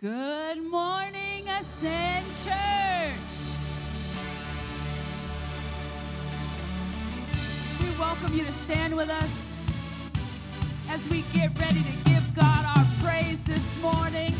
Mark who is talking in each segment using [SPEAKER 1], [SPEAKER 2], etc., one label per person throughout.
[SPEAKER 1] Good morning, Ascend Church. We welcome you to stand with us as we get ready to give God our praise this morning.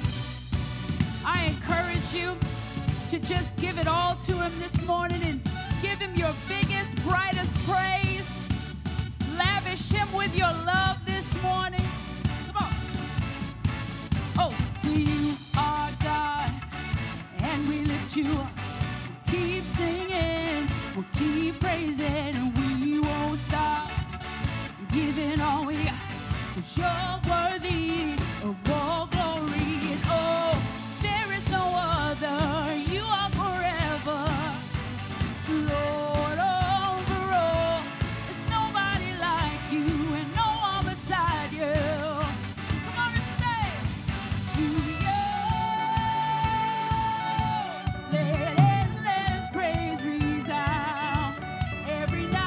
[SPEAKER 1] I encourage you to just give it all to Him this morning and give Him your biggest, brightest praise. Lavish Him with your love this morning. Come on. Oh, so you are God, and we lift you up. Keep singing, we'll keep praising, and we won't stop giving all we got, 'cause you're worthy of all glory. And oh, there is no other. You are forever, Lord over all. There's nobody like you, and no one beside you. Come on and say, to you, let endless praise resound every night.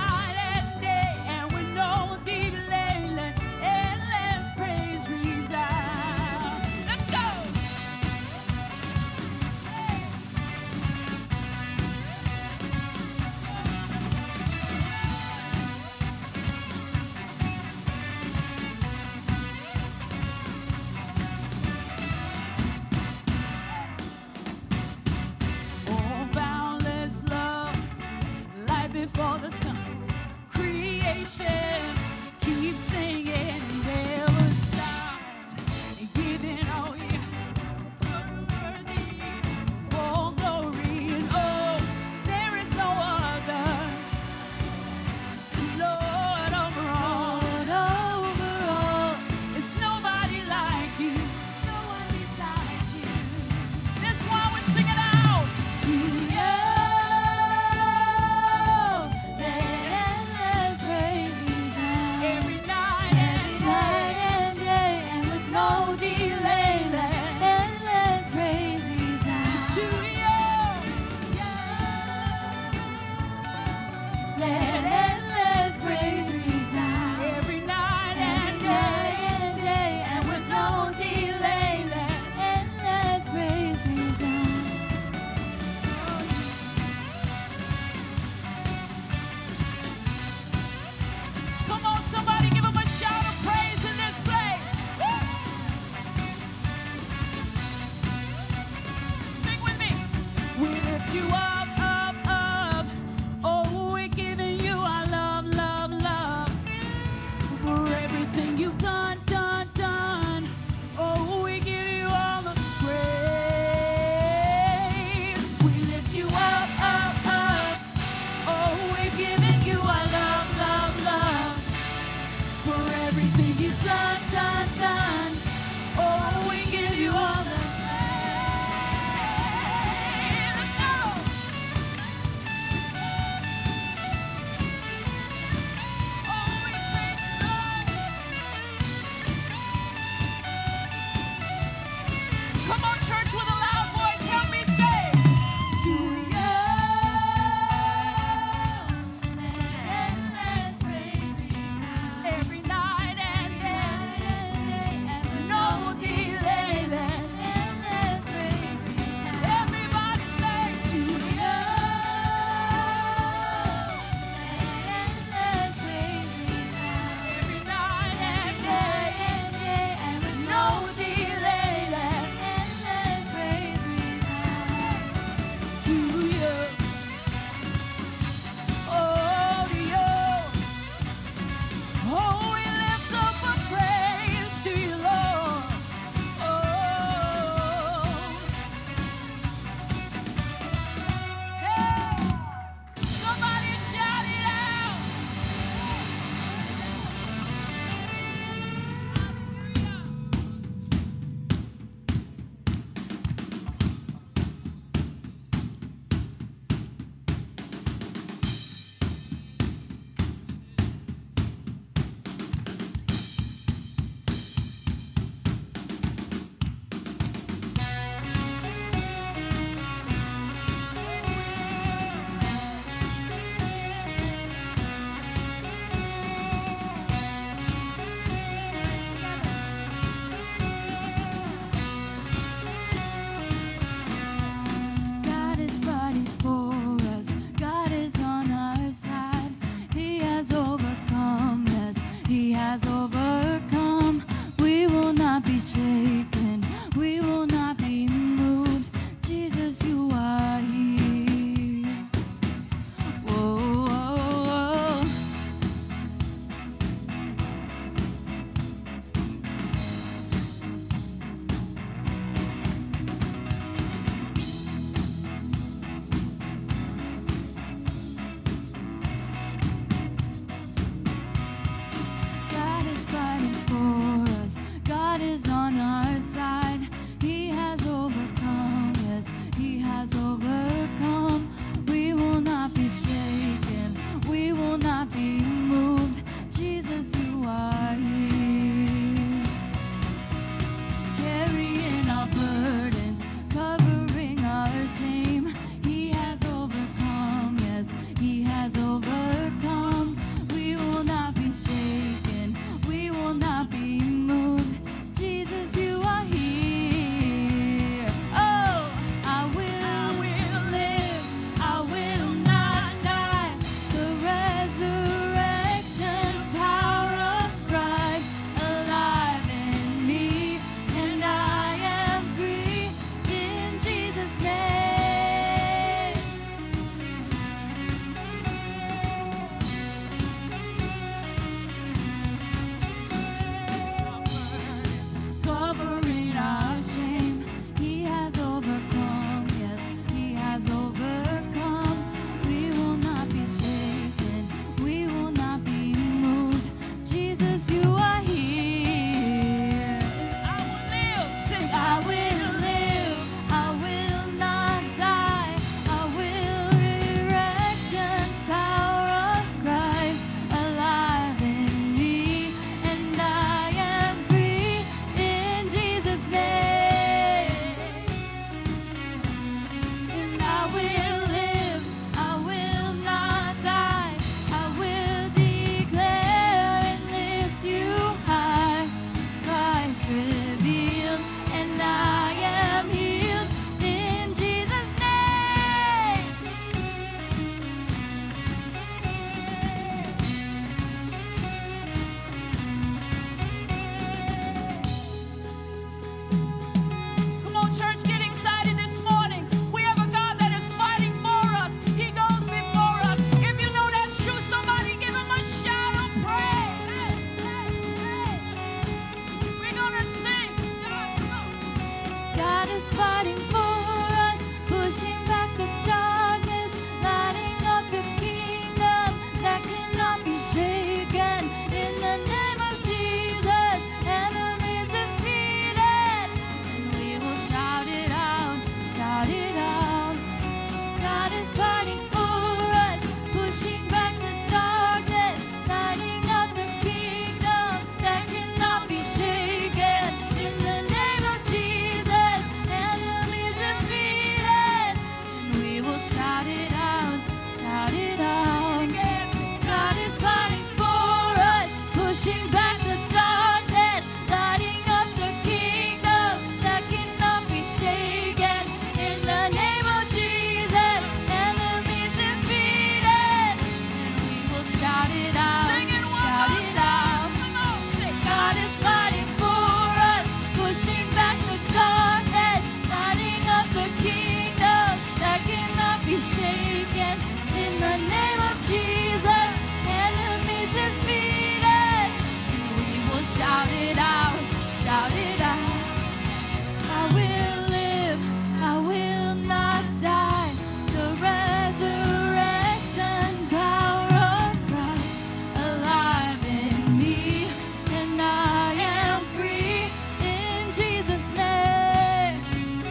[SPEAKER 2] fighting for us, pushing back the darkness, lighting up the kingdom that cannot be shaken. In the name of Jesus, enemies defeated, and we will shout it out, shout it out. God is fighting for us, pushing back the darkness, lighting up the kingdom that cannot be shaken. In the name of Jesus, enemies defeated, and we will shout it out, shout it out. God is fighting for us, pushing back the darkness, lighting up the kingdom that cannot be shaken. In the name of Jesus, enemies defeated, and we will shout it out, shout it out. God is fighting for us, pushing back the darkness, lighting up the kingdom that cannot be shaken. In the name of Jesus, enemies defeated, and we will shout it out, shout it out. I will live, I will not die. The resurrection power of Christ alive in me, and I am free in Jesus' name.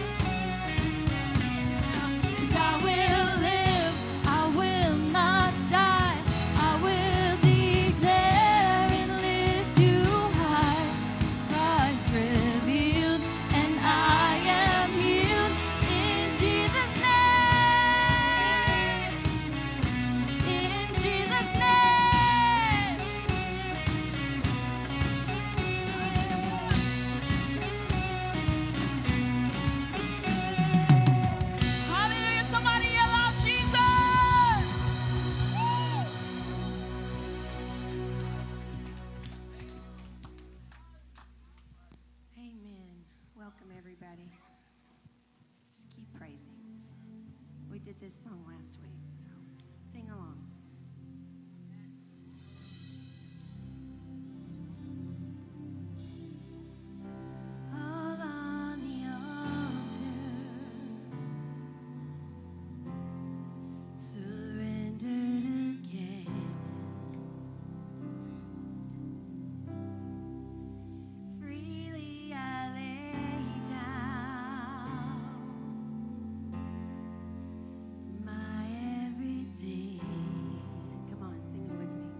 [SPEAKER 2] And I will live, I will not die. I will declare and lift you high. Christ revealed, and I am healed in Jesus' name. In Jesus' name.
[SPEAKER 1] Hallelujah. Somebody yell out, Jesus.
[SPEAKER 3] Amen. Welcome, everybody. Just keep praising. We did this song last week, so sing along. All on the altar, surrendered again. Freely I lay down my everything. Come on, sing it with me.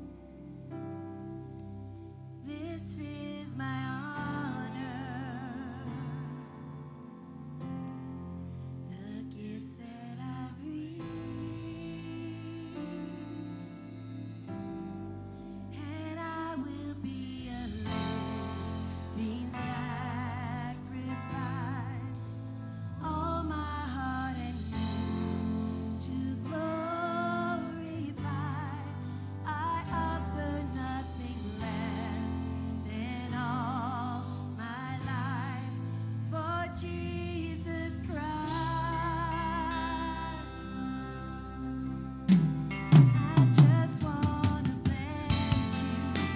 [SPEAKER 3] This is my honor, the gifts that I bring, and I will be a living sacrifice, all my heart and mind to glorify. I offer nothing less than all my life for Jesus Christ. I just wanna bless you,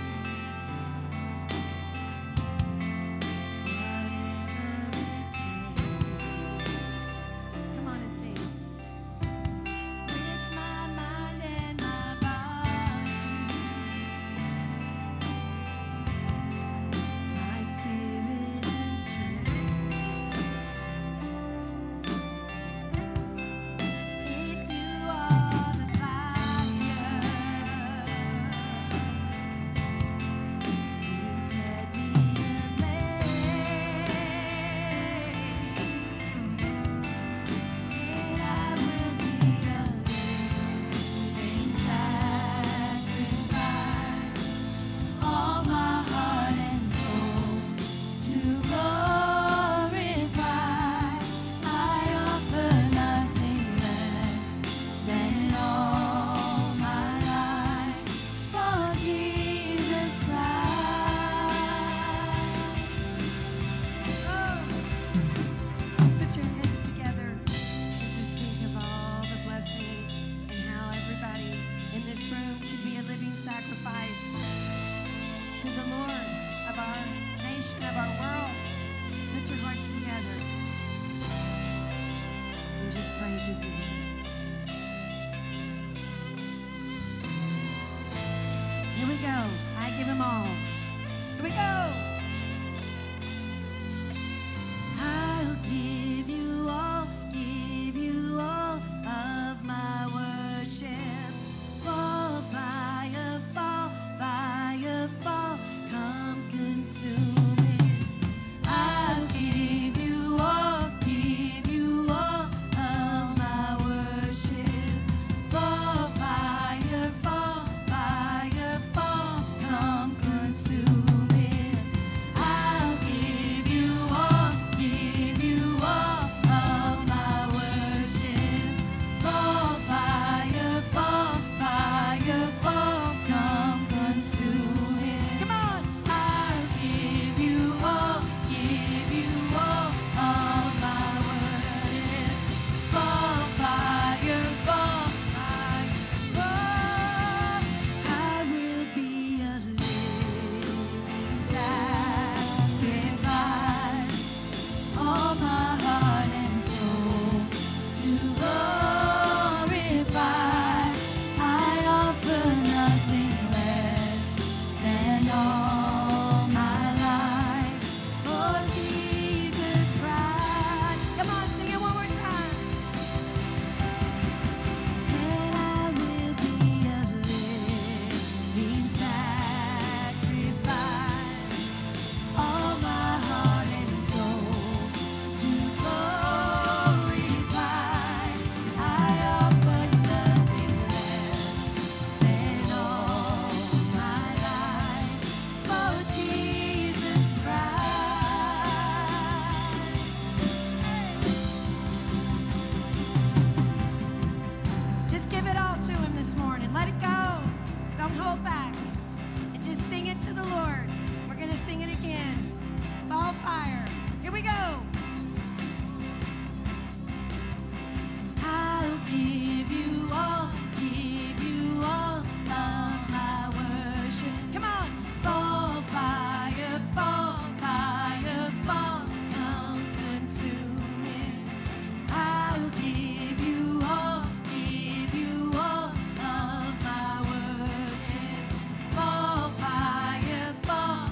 [SPEAKER 3] whatever it takes. Come on and sing. With my mind and my body, my spirit and strength. If you are the fire, then set me ablaze, and I will be a living sacrifice, all my heart and soul to glorify. I offer nothing less than all my life for Jesus Christ. Just put your hands together and just think of all the blessings and how everybody in this room can be a living sacrifice to the Lord of our nation, of our world. Put your hearts together. and just praise his name. Here we go. I give him all. Here we go. I'll give you all of my worship. Fall, fire, fall, come consume it. I'll give you all of my worship. Fall, fire, fall, come consume it. I'll give you all of my worship. Fall, fire, fall, come consume it. Come on! I'll give you all of my worship. Fall, fire, fall. I will be a living sacrifice. All my heart and soul to glorify. I offer nothing less than all my life for Jesus Christ. Come on, sing it one more time. And I will be a living sacrifice. All my heart and soul to glorify. I offer nothing less than all my life for Jesus Christ. Just give it all to him this morning. Let it go. Don't hold back. And just sing it to the Lord. We're going to sing it again. Fall fire. Here we go. I'll give you all of my worship. Come on. Fall fire, fall, come consume it. I'll give you all of my worship. Fall fire, fall.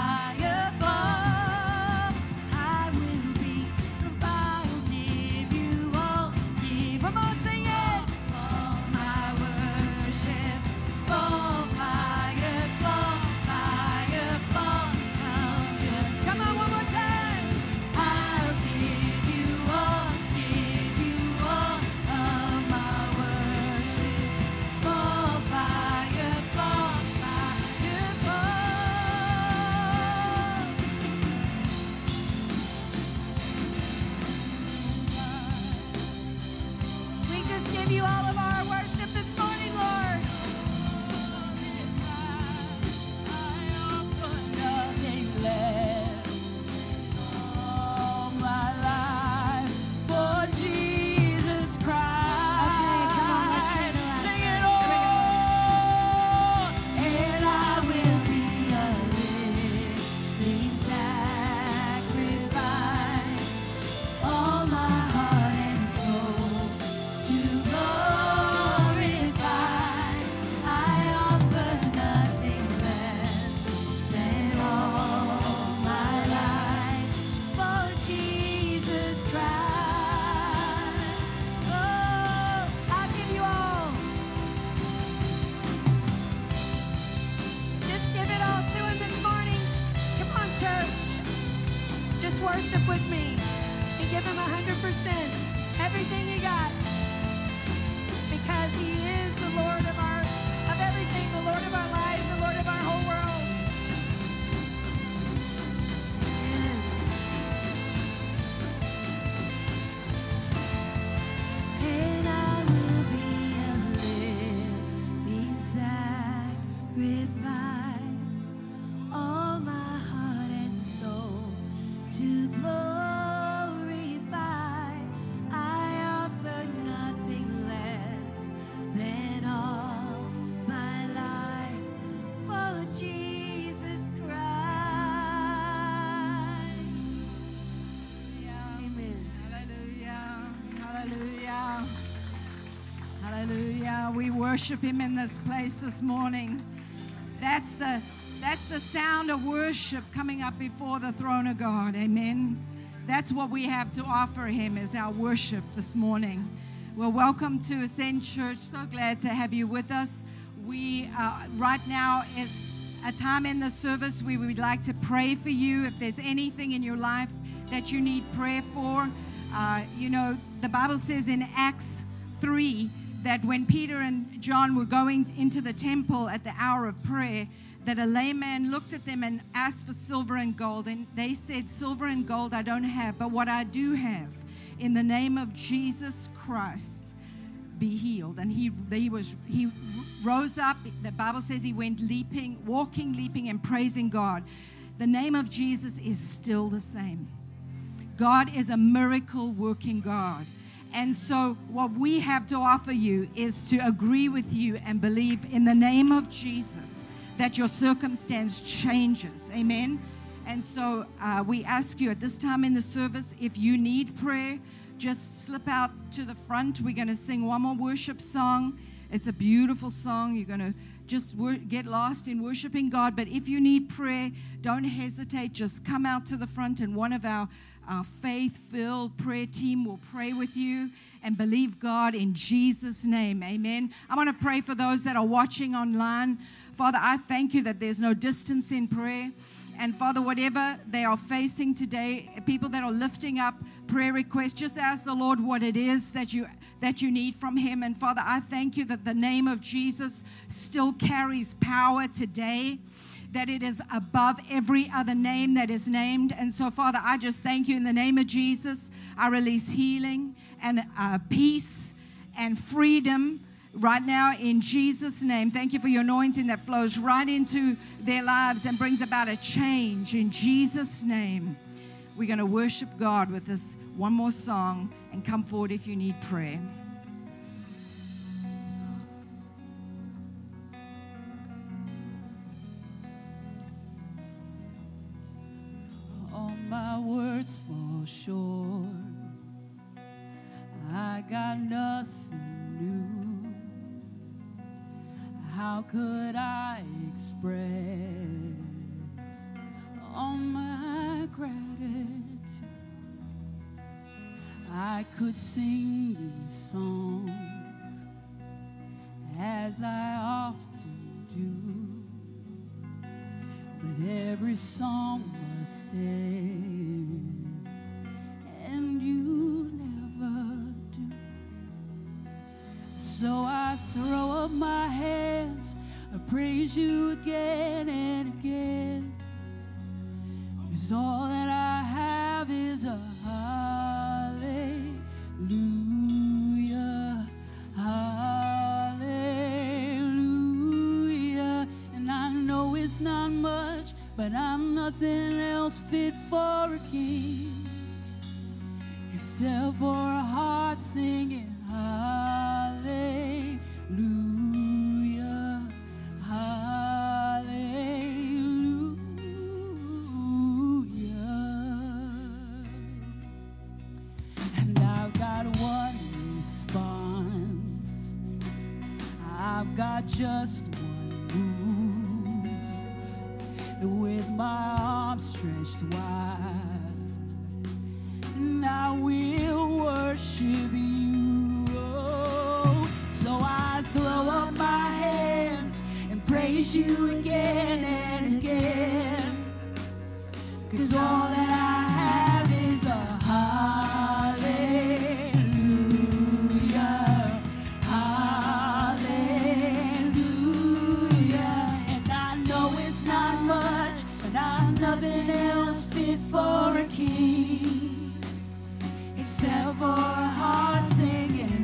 [SPEAKER 3] I will be. I'll give you all. One more, sing it. All my worship. Fall fire, fall. Come on, one more time. I'll give you all of my worship. Fall fire, fall. We just give you all of our worship this morning, Lord. I offer nothing less all my life for Jesus Christ. Okay, come on, let's sing it all. And I will be a living sacrifice. All my heart and soul to glorify. I offer nothing less than all my life for Jesus Christ. Oh, I'll give you all. Just give it all to him this morning. Come on, church. Just worship with me and give him 100%. Everything you got. Because he is the Lord of everything, the Lord of our lives, the Lord of our whole world. And I will be a living sacrifice. All my heart and soul to glorify. I offer nothing less than all my life for Jesus Christ. Amen.
[SPEAKER 4] Hallelujah. Hallelujah.
[SPEAKER 3] worship him in this place this morning. That's the sound of worship coming up before the throne of God. Amen. That's what we have to offer him, is our worship this morning. Well, welcome to Ascend Church. So glad to have you with us. We right now is a time in the service where we would like to pray for you. If there's anything in your life that you need prayer for, the Bible says in Acts 3 that when Peter and John were going into the temple at the hour of prayer, that a layman looked at them and asked for silver and gold. And they said, silver and gold I don't have, but what I do have, in the name of Jesus Christ, be healed. And he rose up. The Bible says he went walking, leaping, and praising God. The name of Jesus is still the same. God is a miracle working God. And so what we have to offer you is to agree with you and believe in the name of Jesus that your circumstance changes. Amen. And so we ask you at this time in the service, if you need prayer, just slip out to the front. We're going to sing one more worship song. It's a beautiful song. You're going to just get lost in worshiping God. But if you need prayer, don't hesitate. Just come out to the front, and one of our faith-filled prayer team will pray with you and believe God in Jesus' name. Amen. I want to pray for those that are watching online. Father, I thank you that there's no distance in prayer. And Father, whatever they are facing today, people that are lifting up prayer requests, just ask the Lord what it is that you need from him. And Father, I thank you that the name of Jesus still carries power today, that it is above every other name that is named. And so, Father, I just thank you in the name of Jesus. I release healing and peace and freedom right now in Jesus' name. Thank you for your anointing that flows right into their lives and brings about a change in Jesus' name. We're going to worship God with this one more song, and come forward if you need prayer.
[SPEAKER 1] All my words fall short. I got nothing new. How could I express all my gratitude? I could sing these songs as I often do, but every song must end, and you never do. So I throw up my hands, I praise you again and again, 'cause all that I have is a hallelujah, hallelujah. And I know it's not much, but I'm nothing else fit for a king, except for a heart singing hallelujah, hallelujah. And I've got one response, I've got just one move, with my arms stretched wide, and I will worship you. Oh, so I throw up my hands and praise you again and again, 'cause all that I have is a hallelujah, hallelujah. And I know it's not much, but I'm nothing else fit for a king, except for a heart singing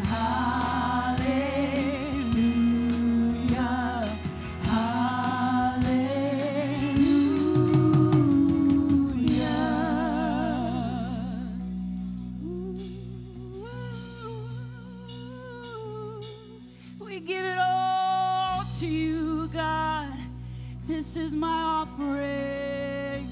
[SPEAKER 1] hallelujah, hallelujah. We give it all to you, God. This is my offering.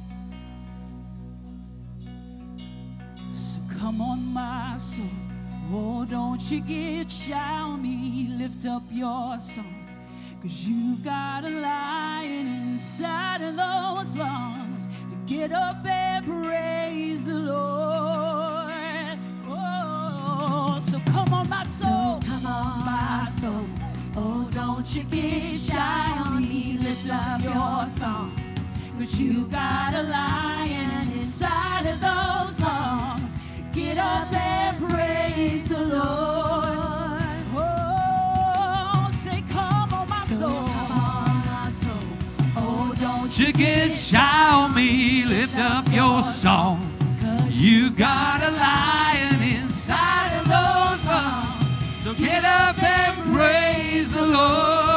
[SPEAKER 1] So come on, my soul, Oh, don't you get shy on me, lift up your song, 'cause you got a lion inside of those lungs. So get up and praise the Lord. Oh, so come on, my soul.
[SPEAKER 2] So come on, my soul. Oh, don't you get shy on me, lift up your song, 'cause you got a lion inside of those lungs. Get up and praise the Lord.
[SPEAKER 1] Oh, say, come on, my
[SPEAKER 2] So
[SPEAKER 1] soul.
[SPEAKER 2] come on, my soul. Oh, don't
[SPEAKER 4] You get shy on me, lift up your song.
[SPEAKER 2] 'cause
[SPEAKER 4] You got a lion inside of those lungs. So get up and praise the Lord.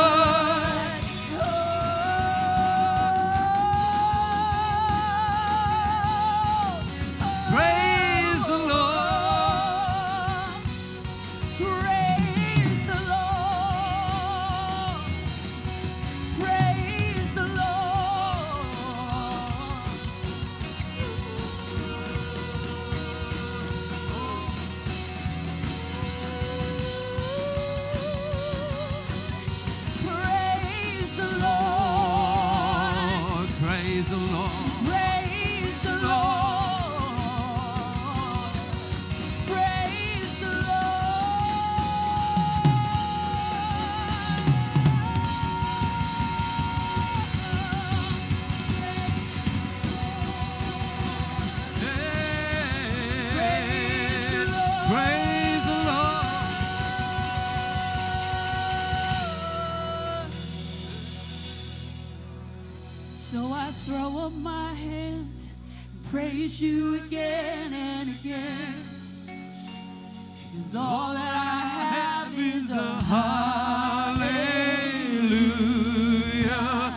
[SPEAKER 4] Praise the Lord.
[SPEAKER 1] Praise the Lord. Praise the Lord. Praise the Lord.
[SPEAKER 4] Praise the Lord.
[SPEAKER 1] Praise the Lord. Praise the
[SPEAKER 4] Praise
[SPEAKER 1] the Lord.
[SPEAKER 4] Praise the Lord.
[SPEAKER 1] So I throw up my hands and praise you again and again. 'Cause all that I have is a
[SPEAKER 4] Hallelujah.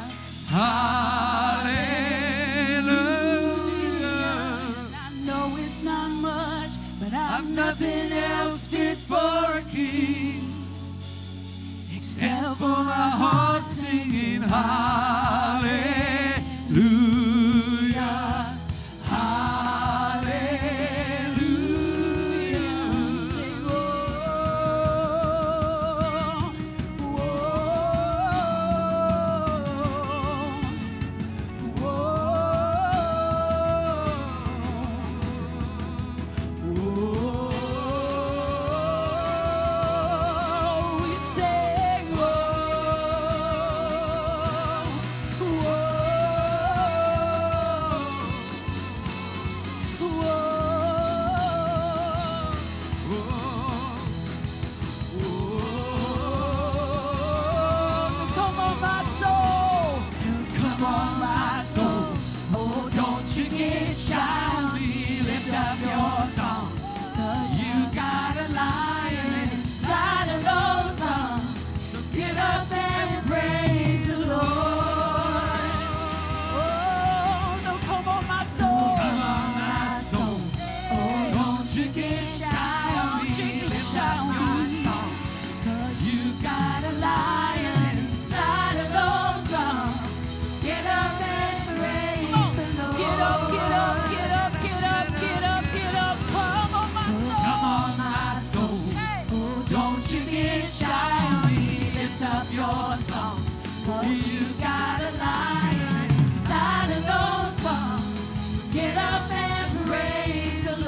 [SPEAKER 4] Hallelujah.
[SPEAKER 1] And I know it's not much, but
[SPEAKER 4] I've nothing else fit for a king except for my heart singing hallelujah. Hallelujah.
[SPEAKER 1] Sing, oh, oh, oh, we sing, oh, come on, my soul.
[SPEAKER 2] come on, my soul. Oh, don't you get shy on me, lift up your song, 'cause you got a lion inside of those lungs. So get up and praise the Lord.
[SPEAKER 1] Oh, no, come on, my soul.
[SPEAKER 2] Come on, my soul. Oh, don't you get shy on me, lift up your song, 'cause you got a lion inside of those lungs. Get up and praise the Lord.
[SPEAKER 1] Get up, get up, get up, get up, get up, get up. Come on, my soul.
[SPEAKER 2] Come on, my soul.
[SPEAKER 1] Hey.
[SPEAKER 2] Oh, don't you get shy on me, lift up your song, 'cause you got a lion inside of those lungs. Get up and praise the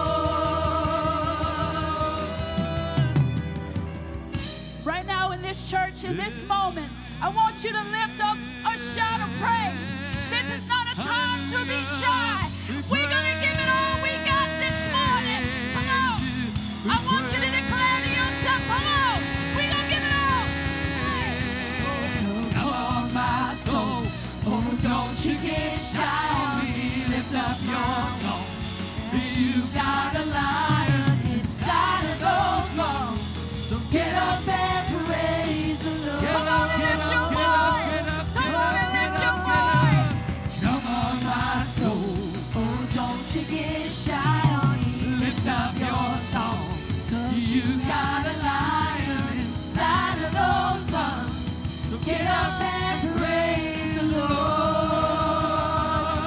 [SPEAKER 2] Lord.
[SPEAKER 1] Right now in this church, in this moment, I want you to lift up a shout of praise. This is not a time to be shy. We're going to give it all we got this morning. Come on. I want you to declare to yourself, come on. We're going to give it all.
[SPEAKER 2] So come on, my soul. Oh, don't you get shy on me, lift up your song, 'cause you got a lion inside of those lungs. So get up and praise the Lord.
[SPEAKER 1] Come on and lift your voice. Come on and lift your voice.
[SPEAKER 2] Come on, my soul. Oh, don't you get shy on me, lift up your song, 'cause you got a lion inside of those lungs. So get up and praise the Lord.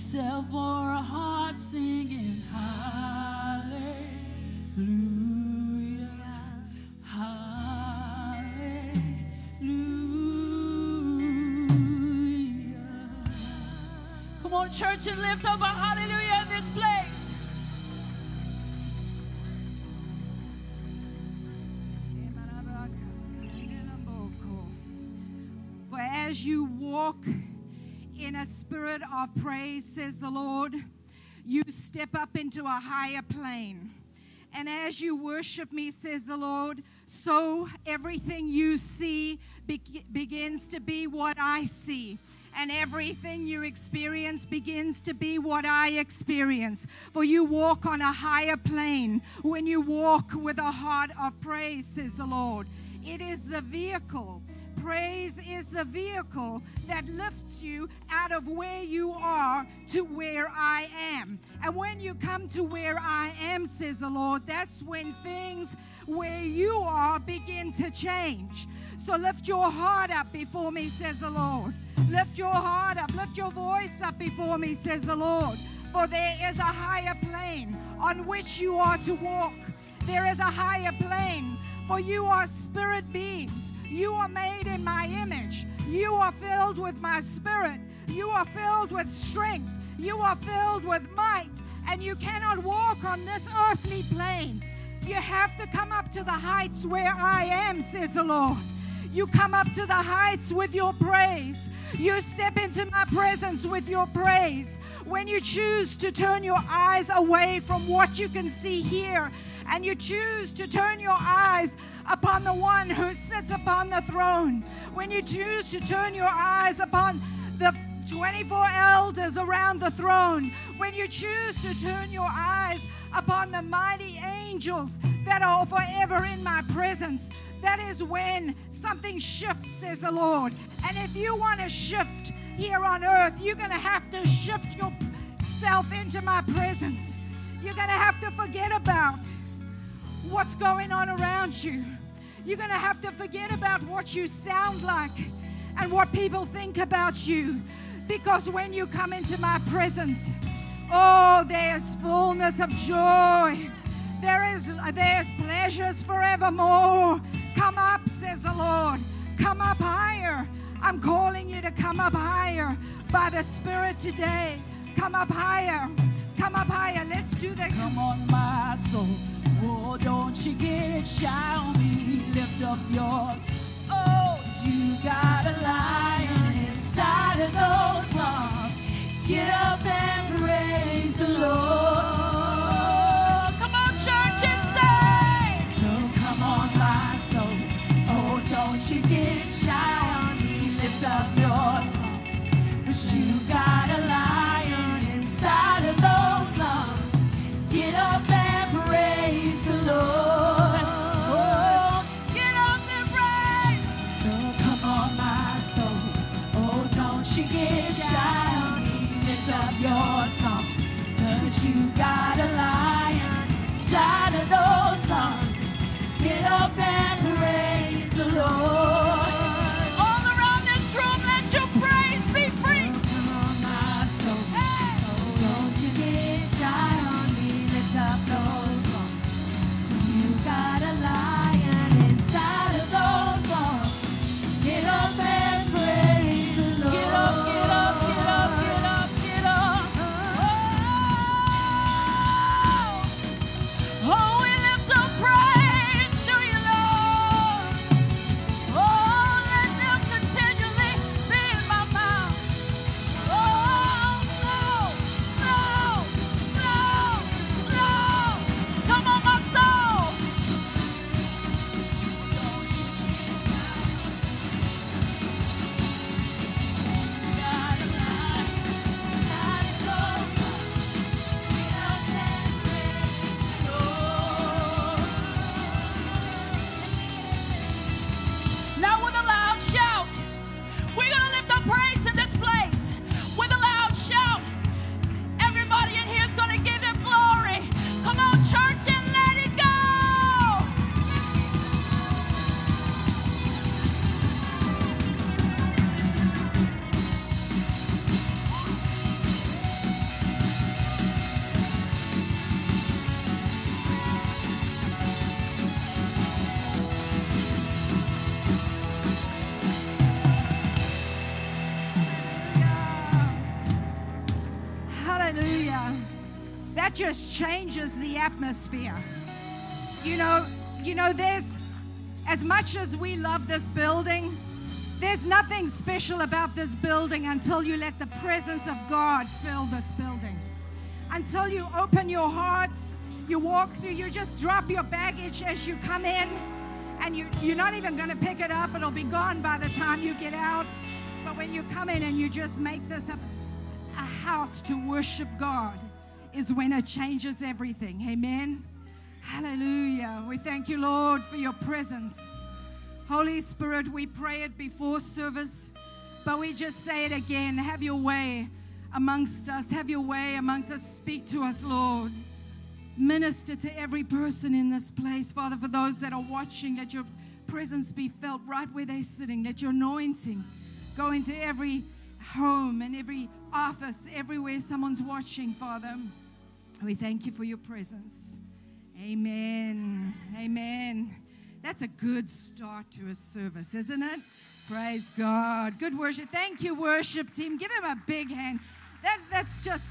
[SPEAKER 1] yourself for a heart singing hallelujah, hallelujah. Come on, church, and lift up a hallelujah in this place.
[SPEAKER 3] For as you walk in a spirit of praise, says the Lord, you step up into a higher plane. And as you worship me, says the Lord, so everything you see begins to be what I see. And everything you experience begins to be what I experience. For you walk on a higher plane when you walk with a heart of praise, says the Lord. It is the vehicle. Praise is the vehicle that lifts you out of where you are to where I am. And when you come to where I am, says the Lord, that's when things where you are begin to change. So lift your heart up before me, says the Lord. Lift your heart up. Lift your voice up before me, says the Lord. For there is a higher plane on which you are to walk. There is a higher plane, for you are spirit beings. You are made in my image. You are filled with my spirit. You are filled with strength. You are filled with might. And you cannot walk on this earthly plane. You have to come up to the heights where I am, says the Lord. You come up to the heights with your praise. You step into my presence with your praise. When you choose to turn your eyes away from what you can see here, and you choose to turn your eyes upon the one who sits upon the throne, when you choose to turn your eyes upon the 24 elders around the throne, when you choose to turn your eyes upon the mighty angels that are forever in my presence, that is when something shifts, says the Lord. And if you want to shift here on earth, you're going to have to shift yourself into my presence. You're going to have to forget about what's going on around you. You're going to have to forget about what you sound like and what people think about you. Because when you come into my presence, oh, there's fullness of joy. There's pleasures forevermore. Come up, says the Lord. Come up higher. I'm calling you to come up higher by the Spirit today. Come up higher. Come up higher. Let's do that.
[SPEAKER 1] Come on, my soul. Oh, don't you get shy on me. Lift up your... Oh, you got a lion inside of those lungs. Get up and praise the Lord. Come on, church, and say. So come on, my soul. Oh, don't you get shy on me. Lift up your song. 'Cause you got a lion inside of those lungs. Get up and praise the Lord. Oh, get up and praise. So come on, my soul. Oh, don't you get shy on me. Lift up your song. 'Cause you got a lion inside of those lungs. Get up and praise the Lord. All around this room, let your praise be free. Come on, my soul. Hey. Oh, don't you get shy on me. Lift up those songs. 'Cause you got a lion inside of those lungs. Get up and praise the Lord. Get up, get up, get up, get up, get up. Oh.
[SPEAKER 5] Hallelujah. That just changes the atmosphere. You know, there's, as much as we love this building, there's nothing special about this building until you let the presence of God fill this building. Until you open your hearts, you walk through, you just drop your baggage as you come in, and you're not even going to pick it up. It'll be gone by the time you get out. But when you come in and you just make this a house to worship God, is when it changes everything. Amen. Hallelujah. We thank you, Lord, for your presence. Holy Spirit, we pray it before service, but we just say it again. Have your way amongst us. Have your way amongst us. Speak to us, Lord. Minister to every person in this place. Father, for those that are watching, let your presence be felt right where they're sitting. Let your anointing go into every home and every office, everywhere someone's watching, Father. We thank you for your presence. Amen. Amen. That's a good start to a service, isn't it? Praise God. Good worship. Thank you, worship team. Give them a big hand. That's just...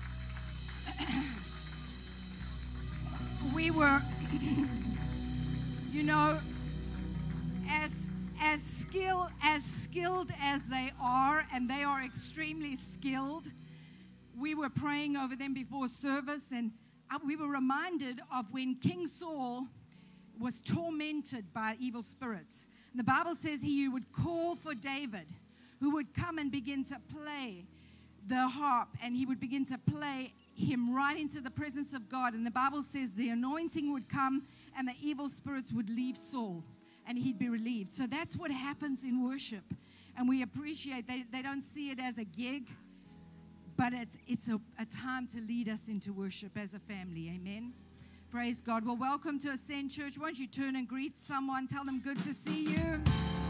[SPEAKER 5] we were, you know, as skilled as they are, and they are extremely skilled. We were praying over them before service, and we were reminded of when King Saul was tormented by evil spirits. And the Bible says he would call for David, who would come and begin to play the harp, and he would begin to play him right into the presence of God. And the Bible says the anointing would come and the evil spirits would leave Saul and he'd be relieved. So that's what happens in worship. And we appreciate, they don't see it as a gig, but it's a time to lead us into worship as a family. Amen. Praise God. Well, welcome to Ascend Church. Why don't you turn and greet someone? Tell them good to see you.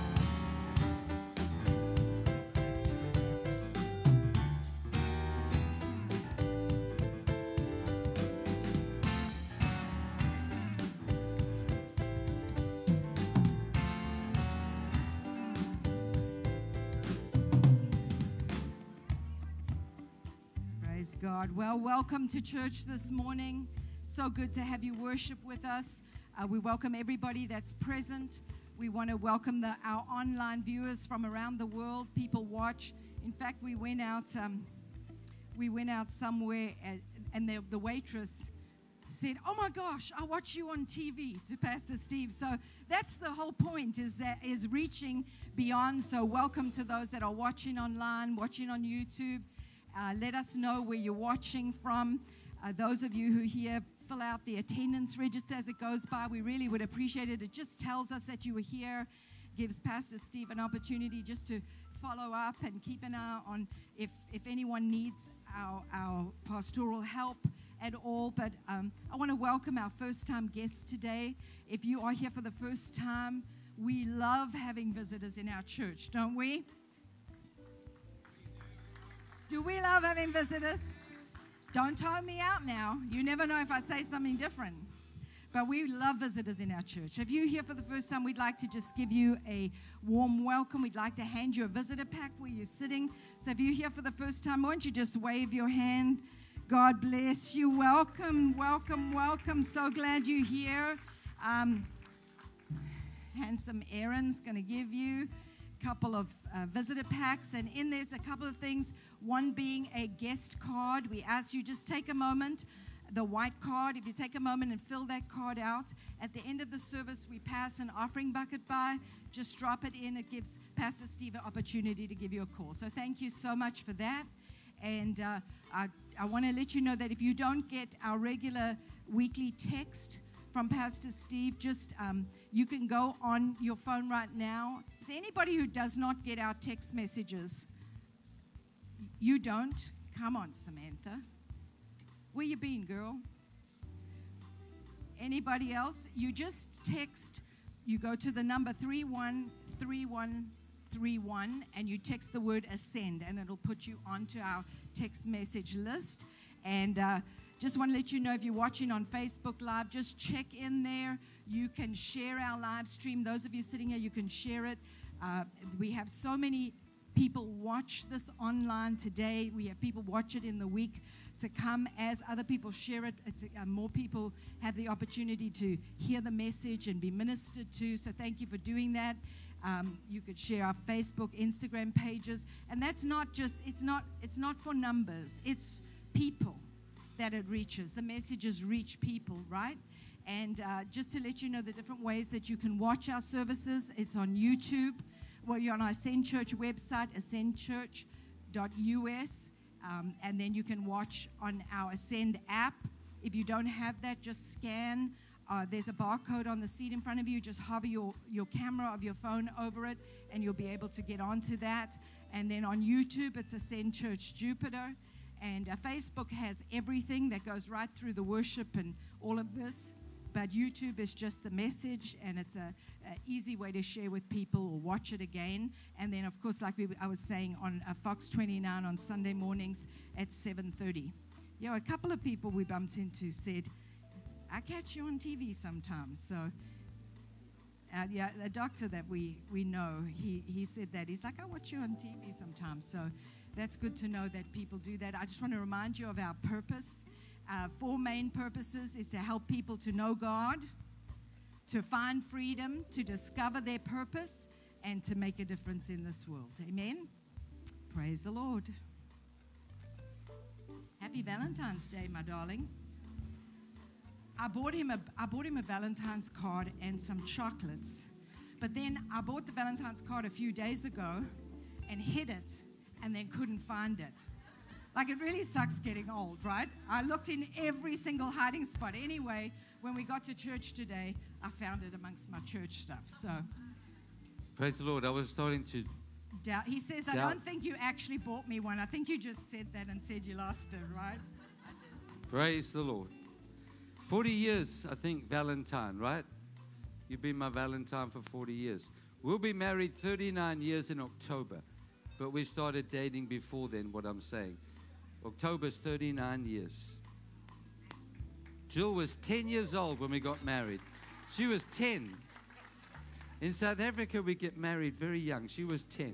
[SPEAKER 5] Praise God. Well, welcome to church this morning. So good to have you worship with us. We welcome everybody that's present. We want to welcome our online viewers from around the world. People watch. In fact, we went out somewhere, and the waitress said, "Oh my gosh, I watch you on TV," to Pastor Steve. So that's the whole point, is reaching beyond. So welcome to those that are watching online, watching on YouTube. Let us know where you're watching from. Those of you who here, fill out the attendance register as it goes by. We really would appreciate it. It just tells us that you were here, gives Pastor Steve an opportunity just to follow up and keep an eye on if anyone needs our pastoral help at all. But I want to welcome our first-time guests today. If you are here for the first time, we love having visitors in our church, don't we? Do we love having visitors? Don't tone me out now. You never know if I say something different. But we love visitors in our church. If you're here for the first time, we'd like to just give you a warm welcome. We'd like to hand you a visitor pack where you're sitting. So if you're here for the first time, why don't you just wave your hand? God bless you. Welcome, welcome, welcome. So glad you're here. Handsome Aaron's going to give you a couple of visitor packs. And in there's a couple of things. One being a guest card. We ask you just take a moment, the white card, if you take a moment and fill that card out. At the end of the service, we pass an offering bucket by. Just drop it in. It gives Pastor Steve an opportunity to give you a call. So thank you so much for that. And I want to let you know that if you don't get our regular weekly text from Pastor Steve, just you can go on your phone right now. Is there anybody who does not get our text messages? You don't? Come on, Samantha. Where you been, girl? Anybody else? You just text, you go to the number 313131, and you text the word Ascend, and it'll put you onto our text message list. And just want to let you know, if you're watching on Facebook Live, just check in there. You can share our live stream. Those of you sitting here, you can share it. We have so many people watch this online today. We have people watch it in the week to come as other people share it. More people have the opportunity to hear the message and be ministered to. So thank you for doing that. You could share our Facebook, Instagram pages. And that's not just, it's not for numbers. It's people that it reaches. The messages reach people, right? And just to let you know the different ways that you can watch our services, it's on YouTube. Well, you're on our Ascend Church website, ascendchurch.us. And then you can watch on our Ascend app. If you don't have that, just scan. There's a barcode on the seat in front of you. Just hover your camera of your phone over it, and you'll be able to get onto that. And then on YouTube, it's Ascend Church Jupiter. And Facebook has everything that goes right through the worship and all of this. But YouTube is just the message, and it's a easy way to share with people or watch it again. And then, of course, like I was saying, on Fox 29 on Sunday mornings at 7:30. You know, a couple of people we bumped into said, I catch you on TV sometimes. So, yeah, a doctor that we know, he said that. He's like, I watch you on TV sometimes. So that's good to know that people do that. I just want to remind you of our purpose. 4 main purposes is to help people to know God, to find freedom, to discover their purpose, and to make a difference in this world. Amen? Praise the Lord. Happy Valentine's Day, my darling. I bought him a Valentine's card and some chocolates. But then I bought the Valentine's card a few days ago and hid it and then couldn't find it. Like, it really sucks getting old, right? I looked in every single hiding spot. Anyway, when we got to church today, I found it amongst my church stuff. So,
[SPEAKER 4] Praise the Lord. I was starting to
[SPEAKER 5] doubt. He says, I don't think you actually bought me one. I think you just said that and said you lost it, right?
[SPEAKER 4] praise the Lord. 40 years, I think, Valentine, right? You've been my Valentine for 40 years. We'll be married 39 years in October, but we started dating before then, what I'm saying. October's 39 years. Jill was 10 years old when we got married. She was 10. In South Africa, we get married very young. She was 10.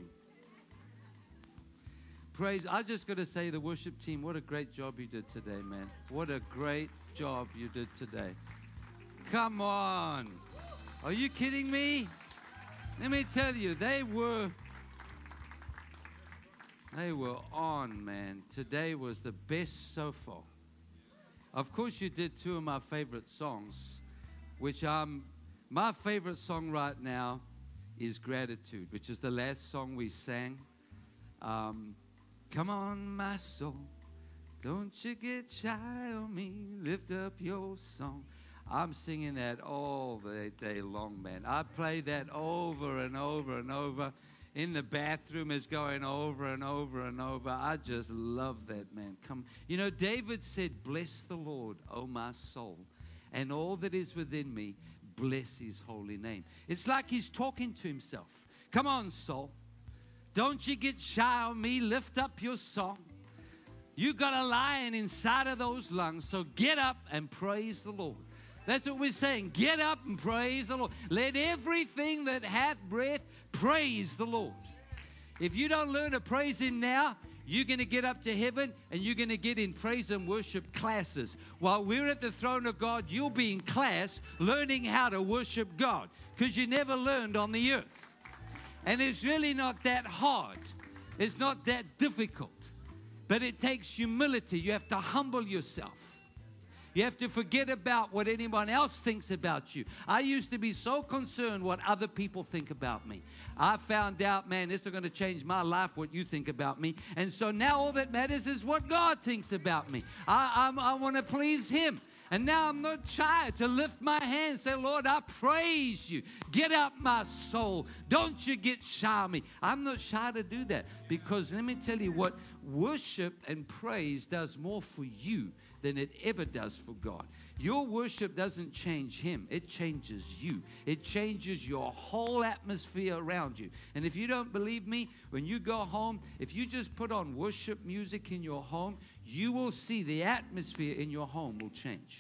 [SPEAKER 4] Praise. I just got to say, the worship team, what a great job you did today, man. What a great job you did today. Come on. Are you kidding me? Let me tell you, they were on, man. Today was the best so far. Of course, you did two of my favorite songs, which my favorite song right now is Gratitude, which is the last song we sang. Come on, my soul, don't you get shy on me, lift up your song. I'm singing that all the day long, man. I play that over and over and over. In the bathroom is going over and over and over. I just love that, man. You know, David said, bless the Lord, O my soul, and all that is within me, bless his holy name. It's like he's talking to himself. Come on, soul. Don't you get shy on me. Lift up your song. You got a lion inside of those lungs, so get up and praise the Lord. That's what we're saying. Get up and praise the Lord. Let everything that hath breath praise the Lord. If you don't learn to praise Him now, you're going to get up to heaven and you're going to get in praise and worship classes. While we're at the throne of God, you'll be in class learning how to worship God, because you never learned on the earth. And it's really not that hard. It's not that difficult. But it takes humility. You have to humble yourself. You have to forget about what anyone else thinks about you. I used to be so concerned what other people think about me. I found out, man, this is going to change my life, what you think about me. And so now all that matters is what God thinks about me. I want to please Him. And now I'm not shy to lift my hand and say, Lord, I praise you. Get up, my soul. Don't you get shy on me. I'm not shy to do that, because let me tell you what, worship and praise does more for you than it ever does for God. Your worship doesn't change Him. It changes you. It changes your whole atmosphere around you. And if you don't believe me, when you go home, if you just put on worship music in your home, you will see the atmosphere in your home will change.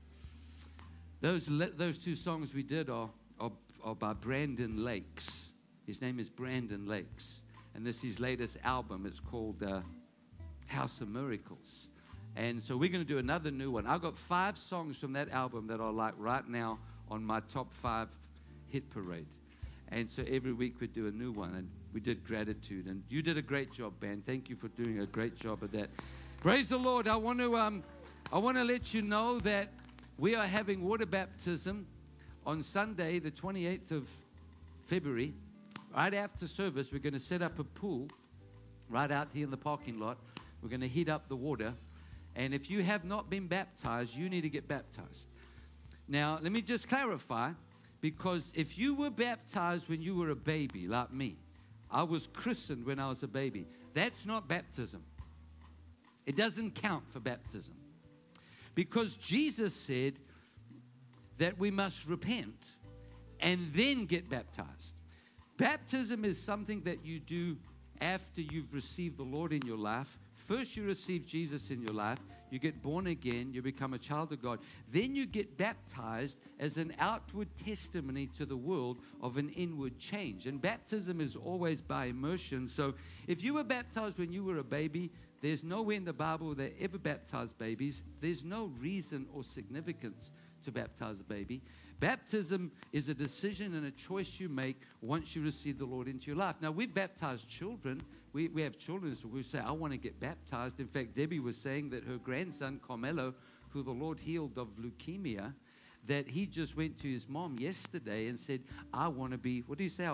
[SPEAKER 4] Those two songs we did are by Brandon Lakes. His name is Brandon Lakes. And this is his latest album. It's called House of Miracles. And so we're going to do another new one. I've got 5 songs from that album that are like right now on my top 5 hit parade. And so every week we do a new one. And we did Gratitude. And you did a great job, band. Thank you for doing a great job of that. Praise the Lord. I want to let you know that we are having water baptism on Sunday, the 28th of February. Right after service, we're going to set up a pool right out here in the parking lot. We're going to heat up the water. And if you have not been baptized, you need to get baptized. Now, let me just clarify, because if you were baptized when you were a baby, like me, I was christened when I was a baby. That's not baptism. It doesn't count for baptism. Because Jesus said that we must repent and then get baptized. Baptism is something that you do after you've received the Lord in your life. First, you receive Jesus in your life. You get born again. You become a child of God. Then you get baptized as an outward testimony to the world of an inward change. And baptism is always by immersion. So if you were baptized when you were a baby, there's nowhere in the Bible that ever baptized babies. There's no reason or significance to baptize a baby. Baptism is a decision and a choice you make once you receive the Lord into your life. Now, we baptize children. We have children who say, I want to get baptized. In fact, Debbie was saying that her grandson, Carmelo, who the Lord healed of leukemia, that he just went to his mom yesterday and said, I want to be, what do you say?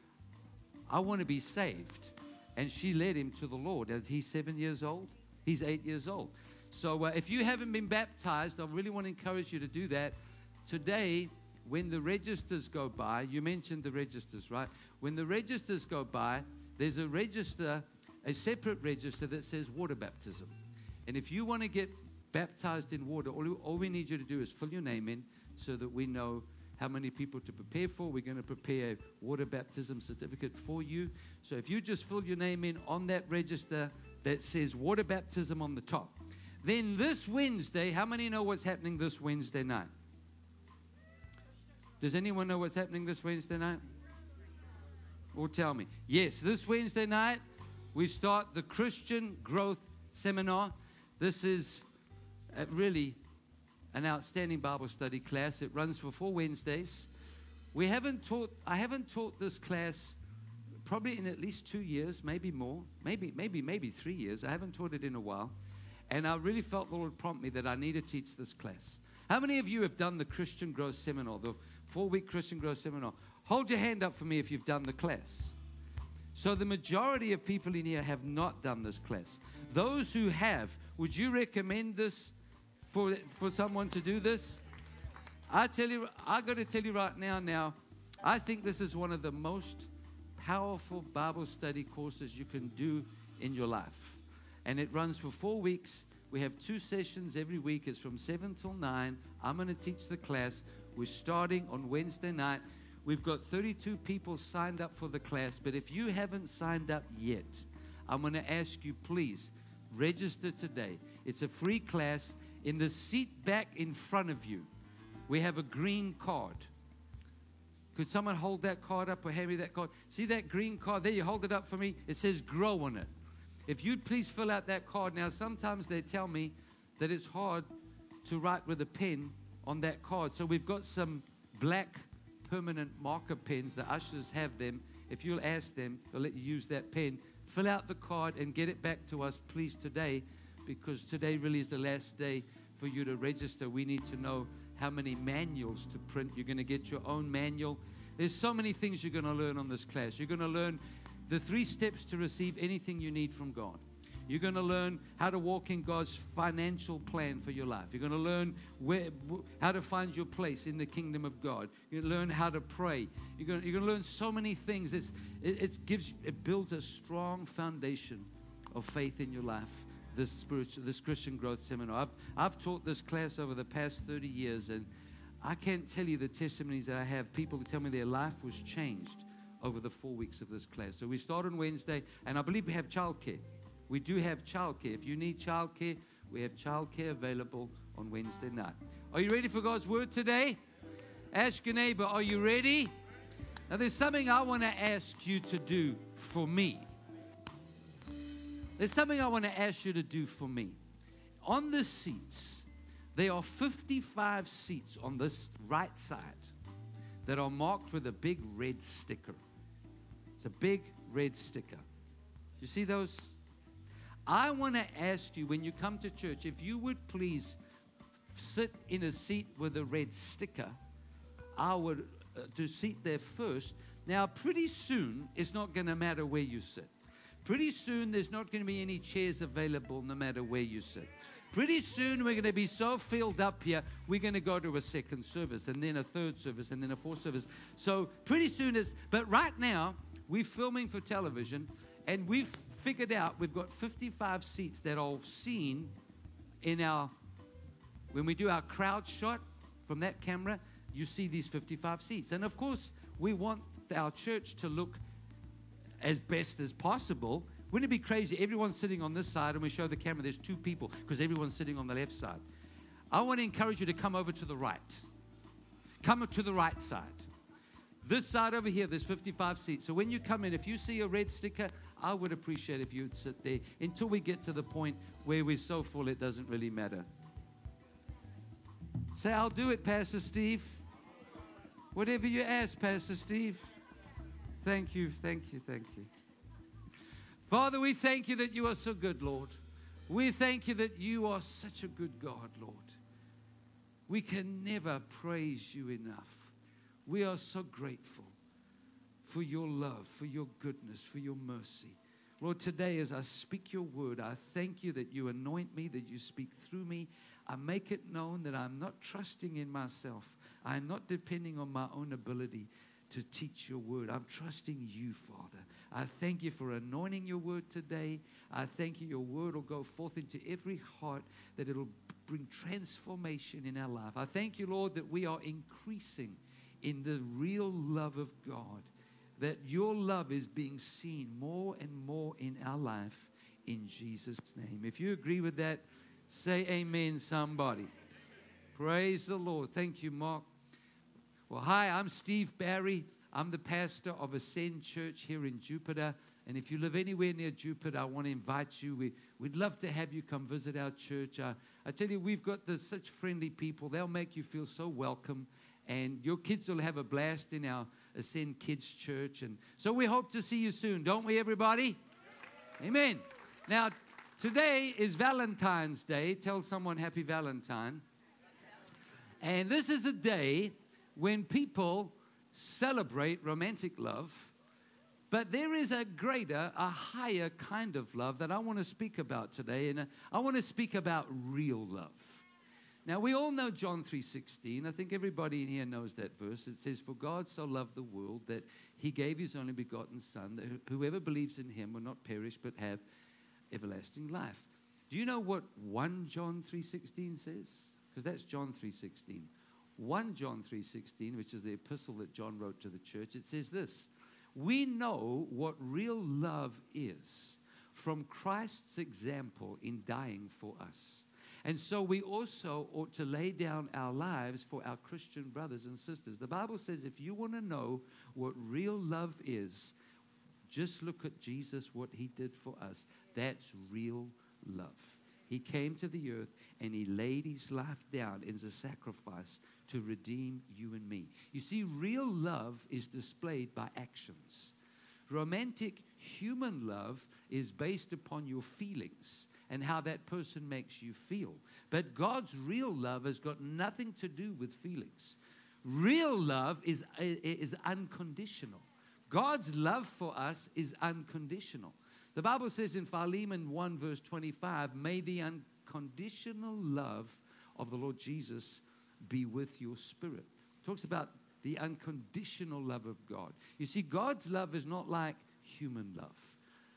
[SPEAKER 4] I want to be saved. And she led him to the Lord. He's 7 years old. He's 8 years old. So if you haven't been baptized, I really want to encourage you to do that. Today, when the registers go by, you mentioned the registers, right? When the registers go by, there's a register, a separate register that says water baptism. And if you want to get baptized in water, all we need you to do is fill your name in so that we know how many people to prepare for. We're going to prepare a water baptism certificate for you. So if you just fill your name in on that register that says water baptism on the top, then this Wednesday, how many know what's happening this Wednesday night? Does anyone know what's happening this Wednesday night? Or tell me. Yes, this Wednesday night, we start the Christian Growth Seminar. This is really an outstanding Bible study class. It runs for 4 Wednesdays. I haven't taught this class probably in at least 2 years, maybe more, maybe 3 years. I haven't taught it in a while. And I really felt the Lord prompt me that I need to teach this class. How many of you have done the Christian Growth Seminar, the 4-week Christian Growth Seminar? Hold your hand up for me if you've done the class. So the majority of people in here have not done this class. Those who have, would you recommend this for someone to do this? I got to tell you right now, I think this is one of the most powerful Bible study courses you can do in your life. And it runs for 4 weeks. We have 2 sessions every week. It's from 7 till 9. I'm going to teach the class. We're starting on Wednesday night. We've got 32 people signed up for the class. But if you haven't signed up yet, I'm going to ask you, please, register today. It's a free class. In the seat back in front of you, we have a green card. Could someone hold that card up or hand me that card? See that green card? There, you hold it up for me. It says grow on it. If you'd please fill out that card. Now, sometimes they tell me that it's hard to write with a pen on that card. So we've got some black permanent marker pens. The ushers have them. If you'll ask them, they'll let you use that pen. Fill out the card and get it back to us, please, today, because today really is the last day for you to register. We need to know how many manuals to print. You're going to get your own manual. There's so many things you're going to learn on this class. You're going to learn the 3 steps to receive anything you need from God. You're going to learn how to walk in God's financial plan for your life. You're going to learn how to find your place in the kingdom of God. You're going to learn how to pray. You're going to learn so many things. It builds a strong foundation of faith in your life. This Christian Growth Seminar. I've taught this class over the past 30 years, and I can't tell you the testimonies that I have. People who tell me their life was changed over the 4 weeks of this class. So we start on Wednesday, and I believe we have childcare. We do have childcare. If you need childcare, we have childcare available on Wednesday night. Are you ready for God's word today? Ask your neighbor, are you ready? Now, there's something I want to ask you to do for me. There's something I want to ask you to do for me. On the seats, there are 55 seats on this right side that are marked with a big red sticker. It's a big red sticker. You see those? I want to ask you, when you come to church, if you would please sit in a seat with a red sticker. I would to seat there first. Now, pretty soon, it's not going to matter where you sit. Pretty soon, there's not going to be any chairs available no matter where you sit. Pretty soon, we're going to be so filled up here, we're going to go to a second service, and then a third service, and then a fourth service. So pretty soon, but right now, we're filming for television, and we've figured out we've got 55 seats that are seen in when we do our crowd shot from that camera, you see these 55 seats. And of course, we want our church to look as best as possible. Wouldn't it be crazy? Everyone's sitting on this side and we show the camera, there's two people because everyone's sitting on the left side. I want to encourage you to come over to the right. Come to the right side. This side over here, there's 55 seats. So when you come in, if you see a red sticker, I would appreciate if you'd sit there until we get to the point where we're so full it doesn't really matter. Say, I'll do it, Pastor Steve. Whatever you ask, Pastor Steve. Thank you, thank you, thank you. Father, we thank you that you are so good, Lord. We thank you that you are such a good God, Lord. We can never praise you enough. We are so grateful for your love, for your goodness, for your mercy. Lord, today as I speak your word, I thank you that you anoint me, that you speak through me. I make it known that I'm not trusting in myself. I'm not depending on my own ability to teach your word. I'm trusting you, Father. I thank you for anointing your word today. I thank you your word will go forth into every heart, that it'll bring transformation in our life. I thank you, Lord, that we are increasing in the real love of God, that your love is being seen more and more in our life in Jesus' name. If you agree with that, say amen, somebody. Praise the Lord. Thank you, Mark. Well, hi, I'm Steve Barry. I'm the pastor of Ascend Church here in Jupiter. And if you live anywhere near Jupiter, I want to invite you. We'd love to have you come visit our church. I tell you, we've got such friendly people. They'll make you feel so welcome. And your kids will have a blast in our Ascend Kids Church. And so we hope to see you soon, don't we, everybody? Amen. Now, today is Valentine's Day. Tell someone Happy Valentine. And this is a day when people celebrate romantic love. But there is a greater, a higher kind of love that I want to speak about today. And I want to speak about real love. Now, we all know John 3:16. I think everybody in here knows that verse. It says, "For God so loved the world that he gave his only begotten Son, that whoever believes in him will not perish but have everlasting life." Do you know what 1 John 3:16 says? Because that's John 3:16. 1 John 3:16, which is the epistle that John wrote to the church, it says this: "We know what real love is from Christ's example in dying for us. And so we also ought to lay down our lives for our Christian brothers and sisters." The Bible says if you want to know what real love is, just look at Jesus, what he did for us. That's real love. He came to the earth and he laid his life down as a sacrifice to redeem you and me. You see, real love is displayed by actions. Romantic human love is based upon your feelings and how that person makes you feel. But God's real love has got nothing to do with feelings. Real love is unconditional. God's love for us is unconditional. The Bible says in Philemon 1 verse 25, "May the unconditional love of the Lord Jesus be with your spirit." It talks about the unconditional love of God. You see, God's love is not like human love.